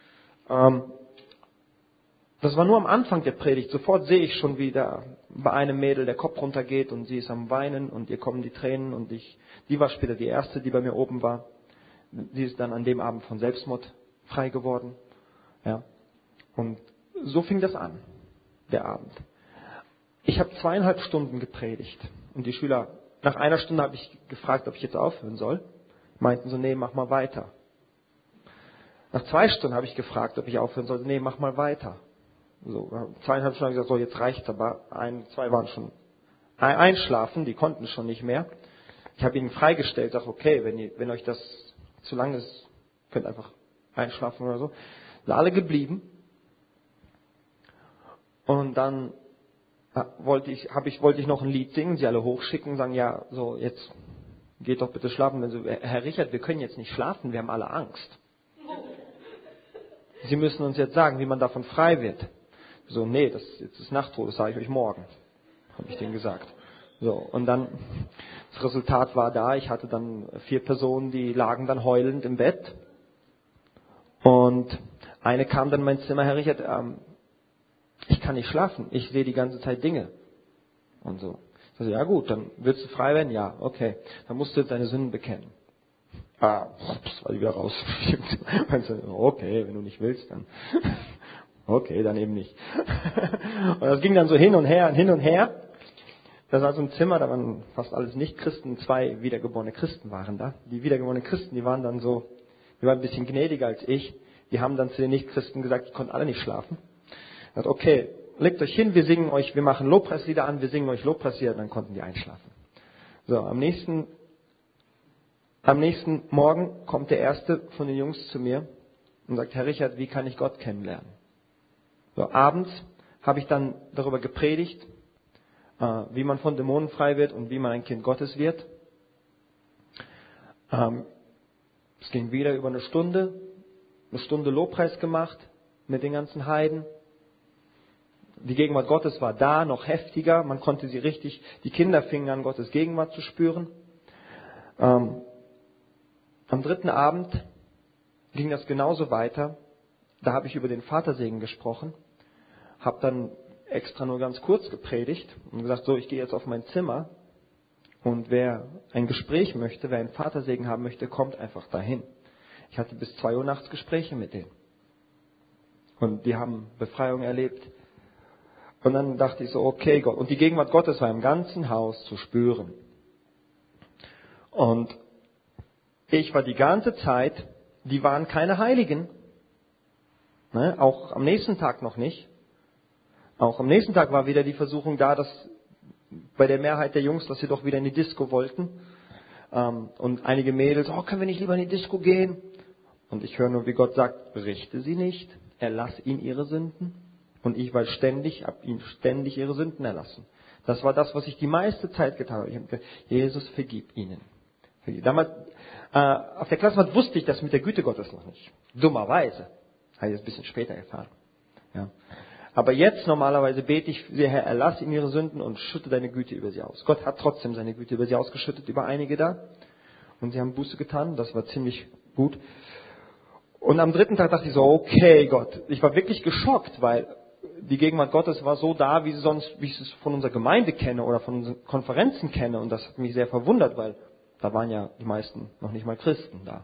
Das war nur am Anfang der Predigt. Sofort sehe ich schon, wie da bei einem Mädel der Kopf runtergeht und sie ist am Weinen und ihr kommen die Tränen und die war später die erste, die bei mir oben war. Sie ist dann an dem Abend von Selbstmord frei geworden. Ja. Und so fing das an, der Abend. Ich habe 2,5 Stunden gepredigt. Und die Schüler, nach einer Stunde habe ich gefragt, ob ich jetzt aufhören soll. Meinten so, nee, mach mal weiter. Nach 2 Stunden habe ich gefragt, ob ich aufhören soll. Nee, mach mal weiter. So, 2,5 Stunden habe ich gesagt, so, jetzt reicht's aber. 2 waren schon einschlafen, die konnten schon nicht mehr. Ich habe ihnen freigestellt, sage, okay, wenn euch das zu lang ist, könnt einfach einschlafen oder so. Sind alle geblieben. Und dann wollte ich noch ein Lied singen, sie alle hochschicken, sagen, ja, so, jetzt geht doch bitte schlafen. Wenn so, Herr Richard, wir können jetzt nicht schlafen, wir haben alle Angst. Sie müssen uns jetzt sagen, wie man davon frei wird. So, nee, jetzt ist Nachtruhe, das sage ich euch morgen, habe ich denen gesagt. So, und dann, das Resultat war da, ich hatte dann 4 Personen, die lagen dann heulend im Bett. Und eine kam dann in mein Zimmer, Herr Richard, ich kann nicht schlafen, ich sehe die ganze Zeit Dinge. Und so. Ich sage, ja gut, dann willst du frei werden? Ja, okay. Dann musst du jetzt deine Sünden bekennen. Das war die wieder raus. Okay, wenn du nicht willst, dann okay, dann eben nicht. Und das ging dann so hin und her und hin und her. Das war so ein Zimmer, da waren fast alles Nicht-Christen, 2 wiedergeborene Christen waren da. Die wiedergeborenen Christen, die waren ein bisschen gnädiger als ich. Die haben dann zu den Nicht-Christen gesagt, die konnten alle nicht schlafen. Ich dachte, okay, legt euch hin, wir machen Lobpreislieder an, wir singen euch Lobpreislieder, dann konnten die einschlafen. So, am nächsten Morgen kommt der erste von den Jungs zu mir und sagt, Herr Richard, wie kann ich Gott kennenlernen? So, abends habe ich dann darüber gepredigt, wie man von Dämonen frei wird und wie man ein Kind Gottes wird. Es ging wieder über eine Stunde Lobpreis gemacht mit den ganzen Heiden. Die Gegenwart Gottes war da, noch heftiger, man konnte sie richtig, die Kinder fingen an, Gottes Gegenwart zu spüren. Am 3. Abend ging das genauso weiter. Da habe ich über den Vatersegen gesprochen, habe dann extra nur ganz kurz gepredigt und gesagt, so, ich gehe jetzt auf mein Zimmer Und wer ein Gespräch möchte, wer einen Vatersegen haben möchte, kommt einfach dahin. Ich hatte bis 2 Uhr nachts Gespräche mit denen. Und die haben Befreiung erlebt. Und dann dachte ich so, okay Gott. Und die Gegenwart Gottes war im ganzen Haus zu spüren. Und ich war die ganze Zeit, die waren keine Heiligen. Ne? Auch am nächsten Tag noch nicht. Auch am nächsten Tag war wieder die Versuchung da, dass bei der Mehrheit der Jungs, dass sie doch wieder in die Disco wollten. Und einige Mädels, können wir nicht lieber in die Disco gehen? Und ich höre nur, wie Gott sagt, richte sie nicht, erlass ihnen ihre Sünden. Und ich war hab ihnen ständig ihre Sünden erlassen. Das war das, was ich die meiste Zeit getan habe. Ich habe gesagt, Jesus, vergib ihnen. Damals, auf der Klassenfahrt wusste ich das mit der Güte Gottes noch nicht. Dummerweise. Habe ich jetzt ein bisschen später erfahren. Ja. Aber jetzt normalerweise bete ich, Herr, erlass ihnen ihre Sünden und schütte deine Güte über sie aus. Gott hat trotzdem seine Güte über sie ausgeschüttet, über einige da. Und sie haben Buße getan. Das war ziemlich gut. Und am 3. Tag dachte ich so, okay Gott. Ich war wirklich geschockt, weil die Gegenwart Gottes war so da, wie ich es von unserer Gemeinde kenne oder von unseren Konferenzen kenne. Und das hat mich sehr verwundert, weil da waren ja die meisten noch nicht mal Christen da.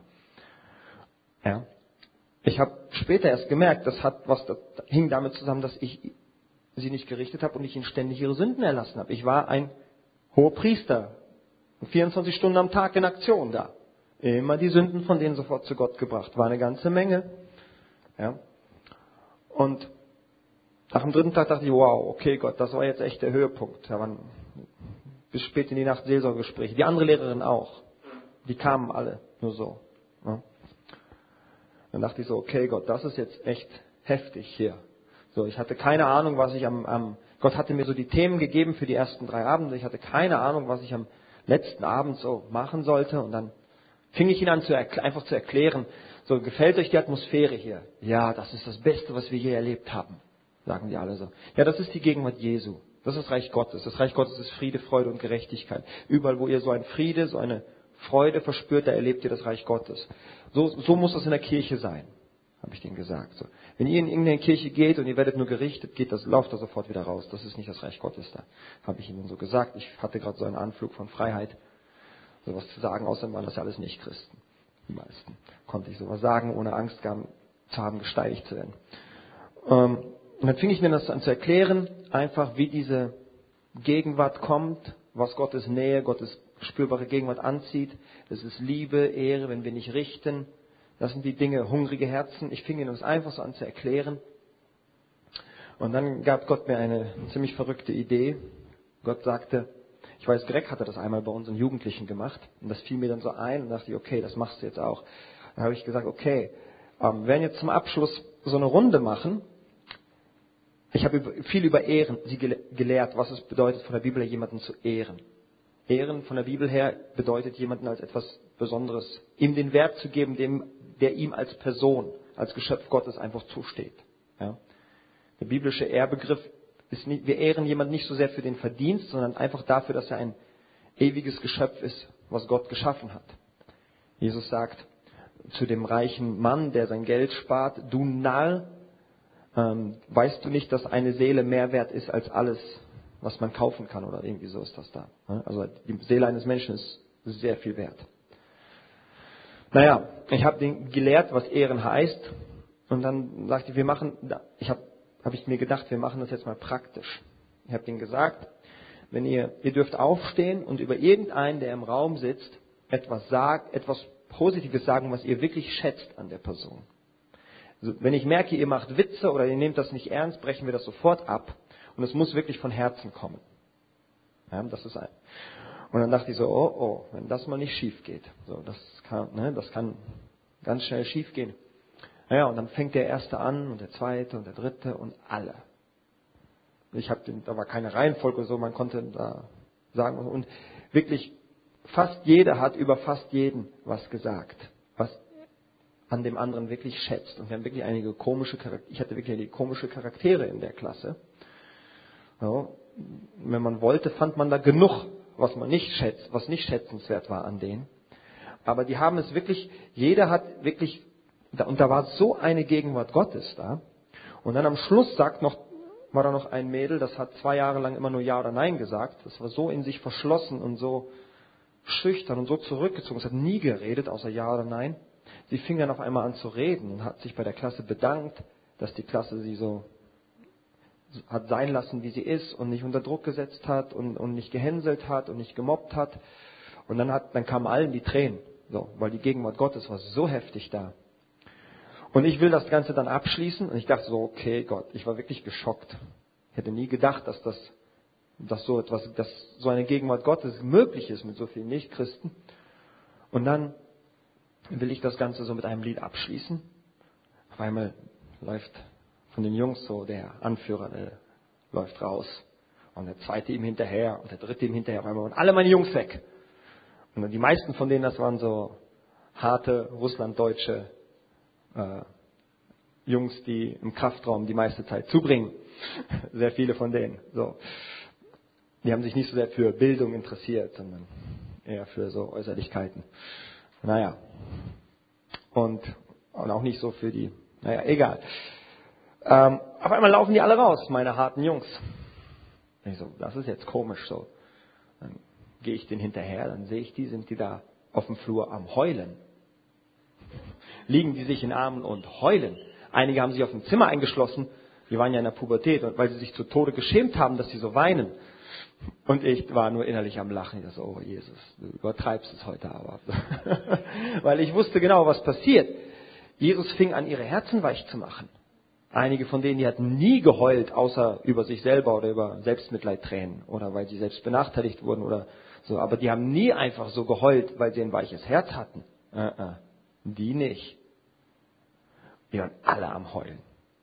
Ja. Ich habe später erst gemerkt, das hing damit zusammen, dass ich sie nicht gerichtet habe und ich ihnen ständig ihre Sünden erlassen habe. Ich war ein hoher Priester, 24 Stunden am Tag in Aktion da. Immer die Sünden von denen sofort zu Gott gebracht. War eine ganze Menge. Ja. Und nach dem 3. Tag dachte ich, wow, okay Gott, das war jetzt echt der Höhepunkt. Da waren bis spät in die Nacht Seelsorgegespräche. Die andere Lehrerin auch. Die kamen alle nur so. Ja. Dann dachte ich so, okay Gott, das ist jetzt echt heftig hier. So, ich hatte keine Ahnung, was ich Gott hatte mir so die Themen gegeben für die ersten 3 Abende. Ich hatte keine Ahnung, was ich am letzten Abend so machen sollte. Und dann fing ich ihn an, einfach zu erklären, so, gefällt euch die Atmosphäre hier? Ja, das ist das Beste, was wir je erlebt haben, sagen die alle so. Ja, das ist die Gegenwart Jesu. Das ist das Reich Gottes. Das Reich Gottes ist Friede, Freude und Gerechtigkeit. Überall, wo ihr so einen Friede, so eine Freude verspürt, da erlebt ihr das Reich Gottes. So muss das in der Kirche sein, habe ich denen gesagt. So. Wenn ihr in irgendeine Kirche geht und ihr werdet nur gerichtet, lauft da sofort wieder raus. Das ist nicht das Reich Gottes da, habe ich ihnen so gesagt. Ich hatte gerade so einen Anflug von Freiheit, sowas zu sagen. Außerdem waren das ja alles nicht Christen. Die meisten konnte ich sowas sagen, ohne Angst zu haben, gesteinigt zu werden. Und dann fing ich mir das an zu erklären, einfach wie diese Gegenwart kommt, was Gottes Nähe, Gottes spürbare Gegenwart anzieht. Das ist Liebe, Ehre, wenn wir nicht richten. Das sind die Dinge, hungrige Herzen. Ich fing ihnen das einfach so an zu erklären. Und dann gab Gott mir eine ziemlich verrückte Idee. Gott sagte, ich weiß, Greg hatte das einmal bei unseren Jugendlichen gemacht. Und das fiel mir dann so ein und dachte ich, okay, das machst du jetzt auch. Dann habe ich gesagt, okay, wir werden jetzt zum Abschluss so eine Runde machen. Ich habe viel über Ehren gelehrt, was es bedeutet, von der Bibel her jemanden zu ehren. Ehren von der Bibel her bedeutet, jemanden als etwas Besonderes, ihm den Wert zu geben, der ihm als Person, als Geschöpf Gottes einfach zusteht. Ja. Der biblische Ehrbegriff ist nicht, wir ehren jemanden nicht so sehr für den Verdienst, sondern einfach dafür, dass er ein ewiges Geschöpf ist, was Gott geschaffen hat. Jesus sagt zu dem reichen Mann, der sein Geld spart, du Narr, weißt du nicht, dass eine Seele mehr wert ist als alles, was man kaufen kann, oder irgendwie so ist das da. Also die Seele eines Menschen ist sehr viel wert. Naja, ich habe den gelehrt, was Ehren heißt. Und dann sagte ich, habe ich mir gedacht, wir machen das jetzt mal praktisch. Ich habe denen gesagt, ihr dürft aufstehen und über irgendeinen, der im Raum sitzt, etwas Positives sagen, was ihr wirklich schätzt an der Person. Also, wenn ich merke, ihr macht Witze oder ihr nehmt das nicht ernst, brechen wir das sofort ab. Und es muss wirklich von Herzen kommen. Ja, Und dann dachte ich so, oh, wenn das mal nicht schief geht. So, das kann ganz schnell schief gehen. Naja, und dann fängt der Erste an und der Zweite und der Dritte und alle. Da war keine Reihenfolge oder so, man konnte da sagen. Und wirklich, fast jeder hat über fast jeden was gesagt, was an dem anderen wirklich schätzt. Und wir haben wirklich ich hatte wirklich einige komische Charaktere in der Klasse. Ja, wenn man wollte, fand man da genug, was nicht schätzenswert war an denen. Aber die haben es wirklich, jeder hat wirklich, und da war so eine Gegenwart Gottes da. Und dann am Schluss sagt noch war da noch ein Mädel, das hat 2 Jahre lang immer nur Ja oder Nein gesagt. Das war so in sich verschlossen und so schüchtern und so zurückgezogen. Es hat nie geredet, außer Ja oder Nein. Sie fing dann auf einmal an zu reden und hat sich bei der Klasse bedankt, dass die Klasse sie so hat sein lassen, wie sie ist und nicht unter Druck gesetzt hat und nicht gehänselt hat und nicht gemobbt hat. Und dann kamen allen die Tränen, so, weil die Gegenwart Gottes war so heftig da. Und ich will das Ganze dann abschließen und ich dachte so, okay Gott, ich war wirklich geschockt. Ich hätte nie gedacht, dass so eine Gegenwart Gottes möglich ist mit so vielen Nichtchristen. Und dann will ich das Ganze so mit einem Lied abschließen. Auf einmal läuft von den Jungs so der Anführer, der läuft raus. Und der zweite ihm hinterher und der dritte ihm hinterher. Auf einmal waren alle meine Jungs weg. Und die meisten von denen, das waren so harte russlanddeutsche Jungs, die im Kraftraum die meiste Zeit zubringen. Sehr viele von denen. So. Die haben sich nicht so sehr für Bildung interessiert, sondern eher für so Äußerlichkeiten. Naja. Und auch nicht so für die, egal. Auf einmal laufen die alle raus, meine harten Jungs. Ich so, das ist jetzt komisch so. Dann gehe ich denen hinterher, dann sehe ich die, sind die da auf dem Flur am Heulen. Liegen die sich in Armen und heulen. Einige haben sich auf dem Zimmer eingeschlossen, die waren ja in der Pubertät, weil sie sich zu Tode geschämt haben, dass sie so weinen. Und ich war nur innerlich am Lachen. Ich dachte so, oh Jesus, du übertreibst es heute aber. Weil ich wusste genau, was passiert. Jesus fing an, ihre Herzen weich zu machen. Einige von denen, die hatten nie geheult, außer über sich selber oder über Selbstmitleidtränen oder weil sie selbst benachteiligt wurden oder so. Aber die haben nie einfach so geheult, weil sie ein weiches Herz hatten. Die nicht. Die waren alle am Heulen.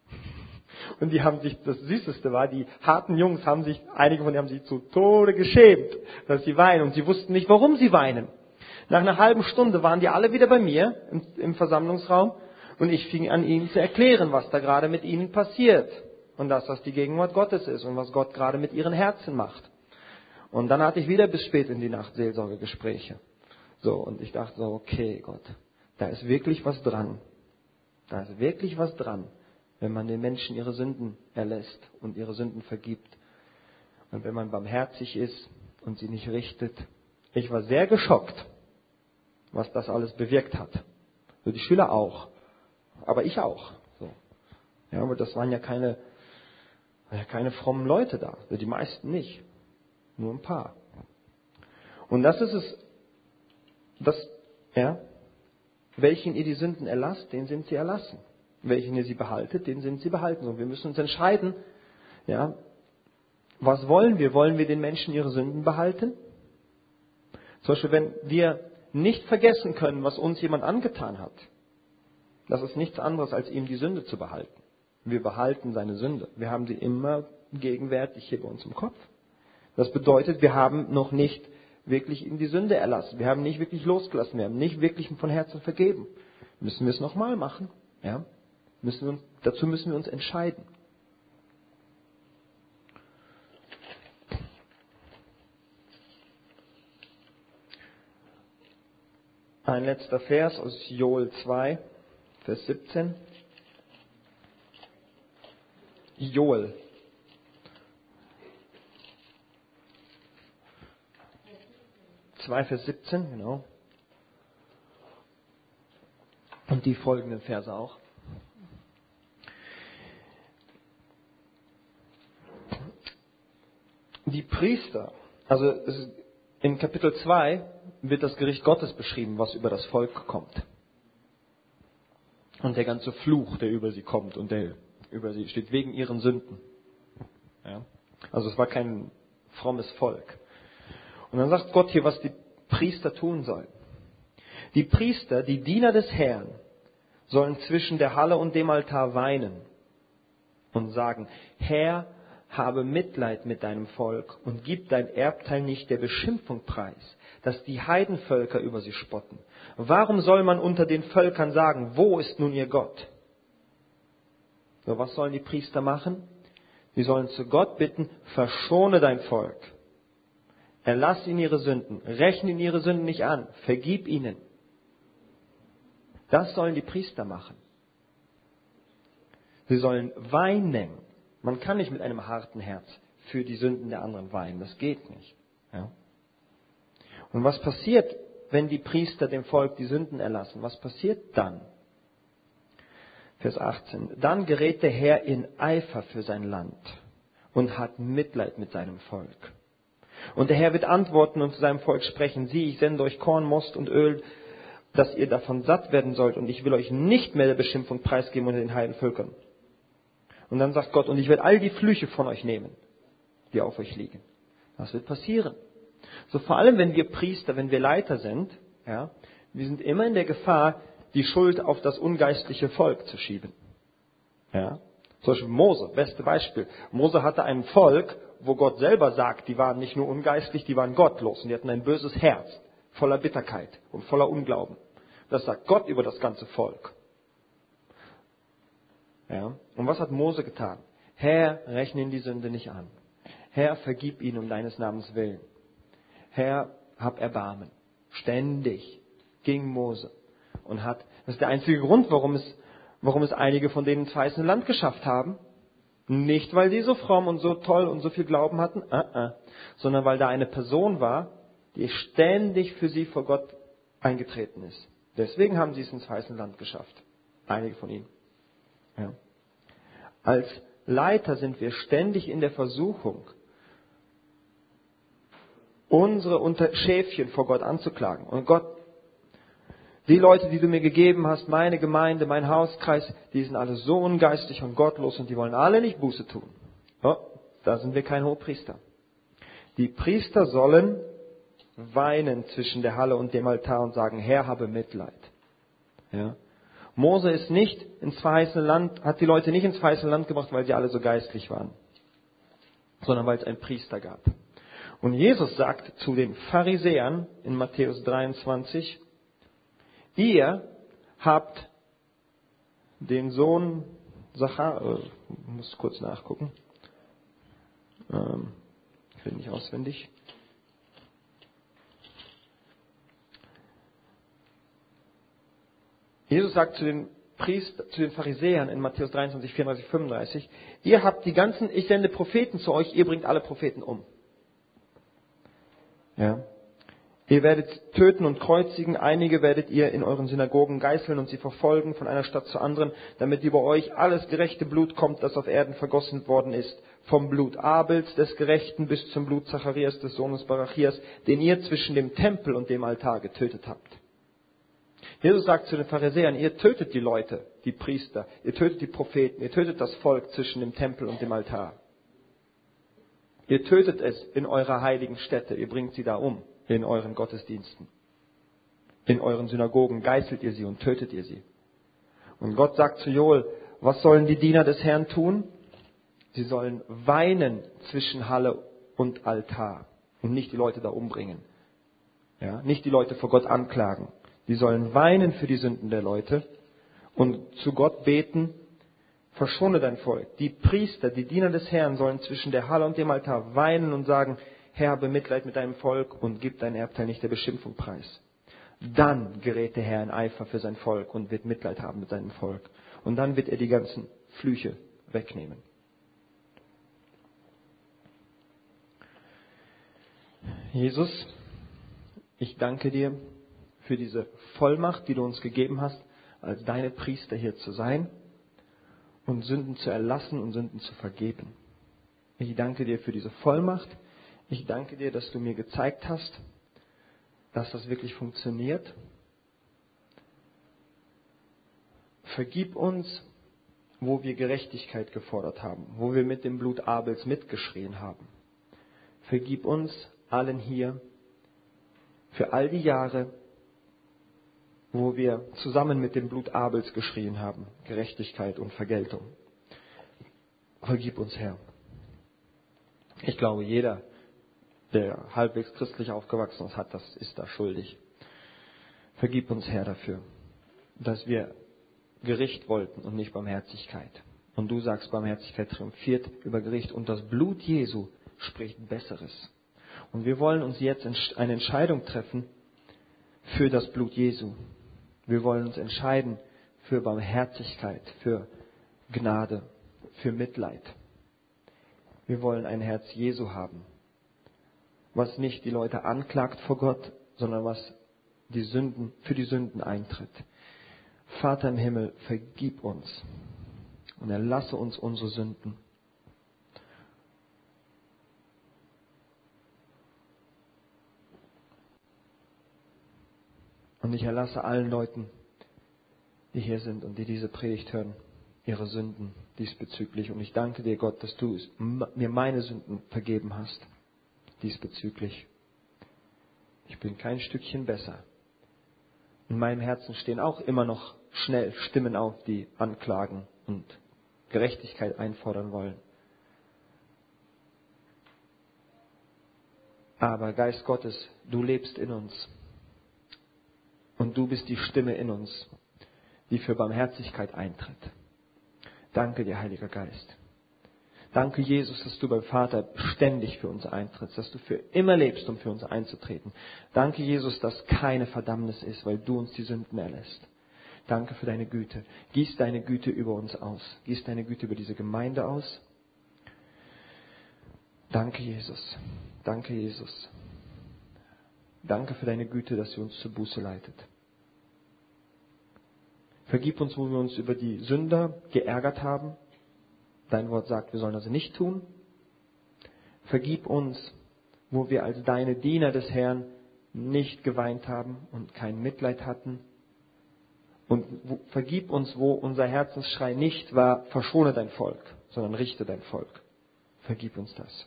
Und die haben sich, das Süßeste war, die harten Jungs einige von denen haben sich zu Tode geschämt, dass sie weinen. Und sie wussten nicht, warum sie weinen. Nach einer halben Stunde waren die alle wieder bei mir im Versammlungsraum. Und ich fing an, ihnen zu erklären, was da gerade mit ihnen passiert. Und dass das die Gegenwart Gottes ist und was Gott gerade mit ihren Herzen macht. Und dann hatte ich wieder bis spät in die Nacht Seelsorgegespräche. So, und ich dachte so, okay Gott, da ist wirklich was dran. Da ist wirklich was dran, wenn man den Menschen ihre Sünden erlässt und ihre Sünden vergibt. Und wenn man barmherzig ist und sie nicht richtet. Ich war sehr geschockt, was das alles bewirkt hat. So die Schüler auch. Aber ich auch. So. Ja, aber das waren ja keine frommen Leute da. Also die meisten nicht. Nur ein paar. Und das ist es, welchen ihr die Sünden erlasst, den sind sie erlassen. Welchen ihr sie behaltet, den sind sie behalten. Und wir müssen uns entscheiden, ja, was wollen wir? Wollen wir den Menschen ihre Sünden behalten? Zum Beispiel, wenn wir nicht vergessen können, was uns jemand angetan hat, das ist nichts anderes, als ihm die Sünde zu behalten. Wir behalten seine Sünde. Wir haben sie immer gegenwärtig hier bei uns im Kopf. Das bedeutet, wir haben noch nicht wirklich ihm die Sünde erlassen. Wir haben nicht wirklich losgelassen. Wir haben nicht wirklich von Herzen vergeben. Müssen wir es nochmal machen? Ja? Dazu müssen wir uns entscheiden. Ein letzter Vers aus Joel 2, Vers 17. Joel. Vers 17, genau. Und die folgenden Verse auch. Die Priester, also in Kapitel 2 wird das Gericht Gottes beschrieben, was über das Volk kommt. Und der ganze Fluch, der über sie kommt und der über sie steht, wegen ihren Sünden. Ja? Also es war kein frommes Volk. Und dann sagt Gott hier, was die Priester tun sollen. Die Priester, die Diener des Herrn, sollen zwischen der Halle und dem Altar weinen und sagen, Herr, habe Mitleid mit deinem Volk und gib dein Erbteil nicht der Beschimpfung preis, dass die Heidenvölker über sie spotten. Warum soll man unter den Völkern sagen, wo ist nun ihr Gott? So, was sollen die Priester machen? Sie sollen zu Gott bitten, verschone dein Volk. Erlass ihnen ihre Sünden, rechne ihnen ihre Sünden nicht an, vergib ihnen. Das sollen die Priester machen. Sie sollen weinen Man kann nicht mit einem harten Herz für die Sünden der anderen weinen. Das geht nicht. Ja? Und was passiert, wenn die Priester dem Volk die Sünden erlassen? Was passiert dann? Vers 18. Dann gerät der Herr in Eifer für sein Land und hat Mitleid mit seinem Volk. Und der Herr wird antworten und zu seinem Volk sprechen: Sieh, ich sende euch Korn, Most und Öl, dass ihr davon satt werden sollt, und ich will euch nicht mehr der Beschimpfung preisgeben unter den Heidenvölkern. Und dann sagt Gott: Und ich werde all die Flüche von euch nehmen, die auf euch liegen. Das wird passieren. So vor allem, wenn wir Priester, wenn wir Leiter sind, ja, wir sind immer in der Gefahr, die Schuld auf das ungeistliche Volk zu schieben. Ja. Zum Beispiel Mose, beste Beispiel. Mose hatte ein Volk, wo Gott selber sagt, die waren nicht nur ungeistlich, die waren gottlos und die hatten ein böses Herz, voller Bitterkeit und voller Unglauben. Das sagt Gott über das ganze Volk. Ja. Und was hat Mose getan? Herr, rechne ihnen die Sünde nicht an. Herr, vergib ihnen um deines Namens willen. Herr, hab Erbarmen. Ständig ging Mose und das ist der einzige Grund, warum es einige von denen ins verheißene Land geschafft haben. Nicht, weil die so fromm und so toll und so viel Glauben hatten, sondern weil da eine Person war, die ständig für sie vor Gott eingetreten ist. Deswegen haben sie es ins verheißene Land geschafft. Einige von ihnen. Ja. Als Leiter sind wir ständig in der Versuchung, unsere Schäfchen vor Gott anzuklagen. Und Gott, die Leute, die du mir gegeben hast, meine Gemeinde, mein Hauskreis, die sind alle so ungeistig und gottlos und die wollen alle nicht Buße tun. Oh, da sind wir kein Hohepriester. Die Priester sollen weinen zwischen der Halle und dem Altar und sagen: Herr, habe Mitleid. Ja. Mose ist nicht ins verheißene Land, hat die Leute nicht ins verheißene Land gebracht, weil sie alle so geistlich waren, sondern weil es einen Priester gab. Und Jesus sagt zu den Pharisäern in Matthäus 23, ihr habt den Sohn Zacharias, ich muss kurz nachgucken, ich will nicht auswendig. Jesus sagt zu den Pharisäern in Matthäus 23, 34, 35, ihr habt ich sende Propheten zu euch, ihr bringt alle Propheten um. Ja. Ihr werdet töten und kreuzigen, einige werdet ihr in euren Synagogen geißeln und sie verfolgen von einer Stadt zur anderen, damit über euch alles gerechte Blut kommt, das auf Erden vergossen worden ist. Vom Blut Abels, des Gerechten, bis zum Blut Zacharias, des Sohnes Barachias, den ihr zwischen dem Tempel und dem Altar getötet habt. Jesus sagt zu den Pharisäern: Ihr tötet die Leute, die Priester, ihr tötet die Propheten, ihr tötet das Volk zwischen dem Tempel und dem Altar. Ihr tötet es in eurer heiligen Stätte, ihr bringt sie da um, in euren Gottesdiensten. In euren Synagogen geißelt ihr sie und tötet ihr sie. Und Gott sagt zu Joel: Was sollen die Diener des Herrn tun? Sie sollen weinen zwischen Halle und Altar und nicht die Leute da umbringen. Ja, nicht die Leute vor Gott anklagen. Die sollen weinen für die Sünden der Leute und zu Gott beten: Verschone dein Volk. Die Priester, die Diener des Herrn, sollen zwischen der Halle und dem Altar weinen und sagen: Herr, habe Mitleid mit deinem Volk und gib dein Erbteil nicht der Beschimpfung preis. Dann gerät der Herr in Eifer für sein Volk und wird Mitleid haben mit seinem Volk. Und dann wird er die ganzen Flüche wegnehmen. Jesus, ich danke dir für diese Vollmacht, die du uns gegeben hast, als deine Priester hier zu sein und Sünden zu erlassen und Sünden zu vergeben. Ich danke dir für diese Vollmacht. Ich danke dir, dass du mir gezeigt hast, dass das wirklich funktioniert. Vergib uns, wo wir Gerechtigkeit gefordert haben, wo wir mit dem Blut Abels mitgeschrien haben. Vergib uns allen hier für all die Jahre, wo wir zusammen mit dem Blut Abels geschrien haben, Gerechtigkeit und Vergeltung. Vergib uns, Herr. Ich glaube, jeder, der halbwegs christlich aufgewachsen ist, ist da schuldig. Vergib uns, Herr, dafür, dass wir Gericht wollten und nicht Barmherzigkeit. Und du sagst, Barmherzigkeit triumphiert über Gericht und das Blut Jesu spricht Besseres. Und wir wollen uns jetzt eine Entscheidung treffen für das Blut Jesu. Wir wollen uns entscheiden für Barmherzigkeit, für Gnade, für Mitleid. Wir wollen ein Herz Jesu haben, was nicht die Leute anklagt vor Gott, sondern was für die Sünden eintritt. Vater im Himmel, vergib uns und erlasse uns unsere Sünden. Und ich erlasse allen Leuten, die hier sind und die diese Predigt hören, ihre Sünden diesbezüglich. Und ich danke dir, Gott, dass du mir meine Sünden vergeben hast diesbezüglich. Ich bin kein Stückchen besser. In meinem Herzen stehen auch immer noch schnell Stimmen auf, die anklagen und Gerechtigkeit einfordern wollen. Aber Geist Gottes, du lebst in uns. Und du bist die Stimme in uns, die für Barmherzigkeit eintritt. Danke dir, Heiliger Geist. Danke, Jesus, dass du beim Vater ständig für uns eintrittst, dass du für immer lebst, um für uns einzutreten. Danke, Jesus, dass keine Verdammnis ist, weil du uns die Sünden erlässt. Danke für deine Güte. Gieß deine Güte über uns aus. Gieß deine Güte über diese Gemeinde aus. Danke, Jesus. Danke, Jesus. Danke für deine Güte, dass sie uns zur Buße leitet. Vergib uns, wo wir uns über die Sünder geärgert haben. Dein Wort sagt, wir sollen das nicht tun. Vergib uns, wo wir als deine Diener des Herrn nicht geweint haben und kein Mitleid hatten. Und vergib uns, wo unser Herzensschrei nicht war, verschone dein Volk, sondern richte dein Volk. Vergib uns das.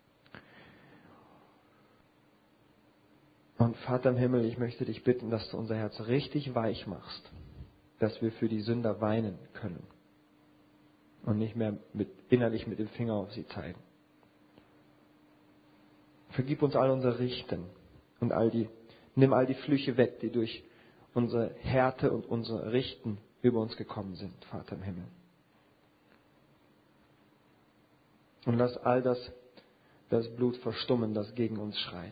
Und Vater im Himmel, ich möchte dich bitten, dass du unser Herz richtig weich machst, dass wir für die Sünder weinen können und nicht mehr innerlich mit dem Finger auf sie zeigen. Vergib uns all unser Richten und nimm all die Flüche weg, die durch unsere Härte und unser Richten über uns gekommen sind, Vater im Himmel. Und lass all das Blut verstummen, das gegen uns schreit.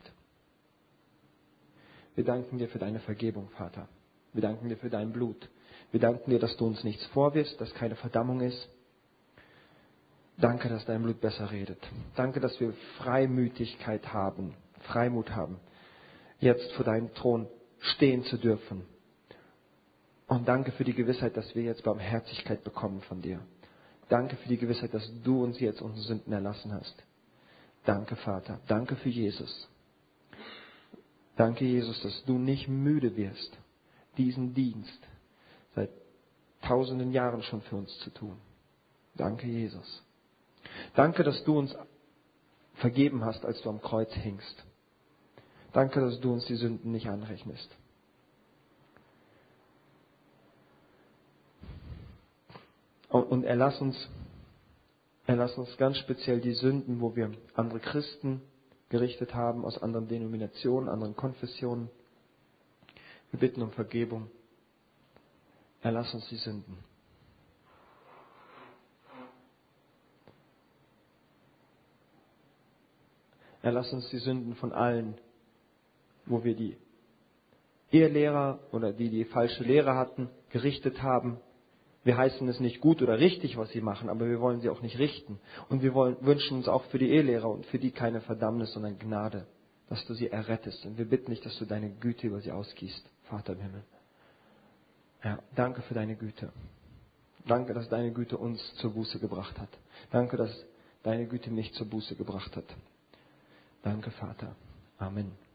Wir danken dir für deine Vergebung, Vater. Wir danken dir für dein Blut. Wir danken dir, dass du uns nichts vorwirfst, dass keine Verdammung ist. Danke, dass dein Blut besser redet. Danke, dass wir Freimütigkeit haben, Freimut haben, jetzt vor deinem Thron stehen zu dürfen. Und danke für die Gewissheit, dass wir jetzt Barmherzigkeit bekommen von dir. Danke für die Gewissheit, dass du uns jetzt unsere Sünden erlassen hast. Danke, Vater. Danke für Jesus. Danke, Jesus, dass du nicht müde wirst, diesen Dienst seit tausenden Jahren schon für uns zu tun. Danke, Jesus. Danke, dass du uns vergeben hast, als du am Kreuz hingst. Danke, dass du uns die Sünden nicht anrechnest. Und erlass uns ganz speziell die Sünden, wo wir andere Christen gerichtet haben, aus anderen Denominationen, anderen Konfessionen. Wir bitten um Vergebung. Erlass uns die Sünden. Erlass uns die Sünden von allen, wo wir die Ehelehrer oder die falsche Lehre hatten, gerichtet haben. Wir heißen es nicht gut oder richtig, was sie machen, aber wir wollen sie auch nicht richten. Und wir wünschen uns auch für die Ehelehrer und für die keine Verdammnis, sondern Gnade, dass du sie errettest. Und wir bitten dich, dass du deine Güte über sie ausgießt, Vater im Himmel. Ja, danke für deine Güte. Danke, dass deine Güte uns zur Buße gebracht hat. Danke, dass deine Güte mich zur Buße gebracht hat. Danke, Vater. Amen.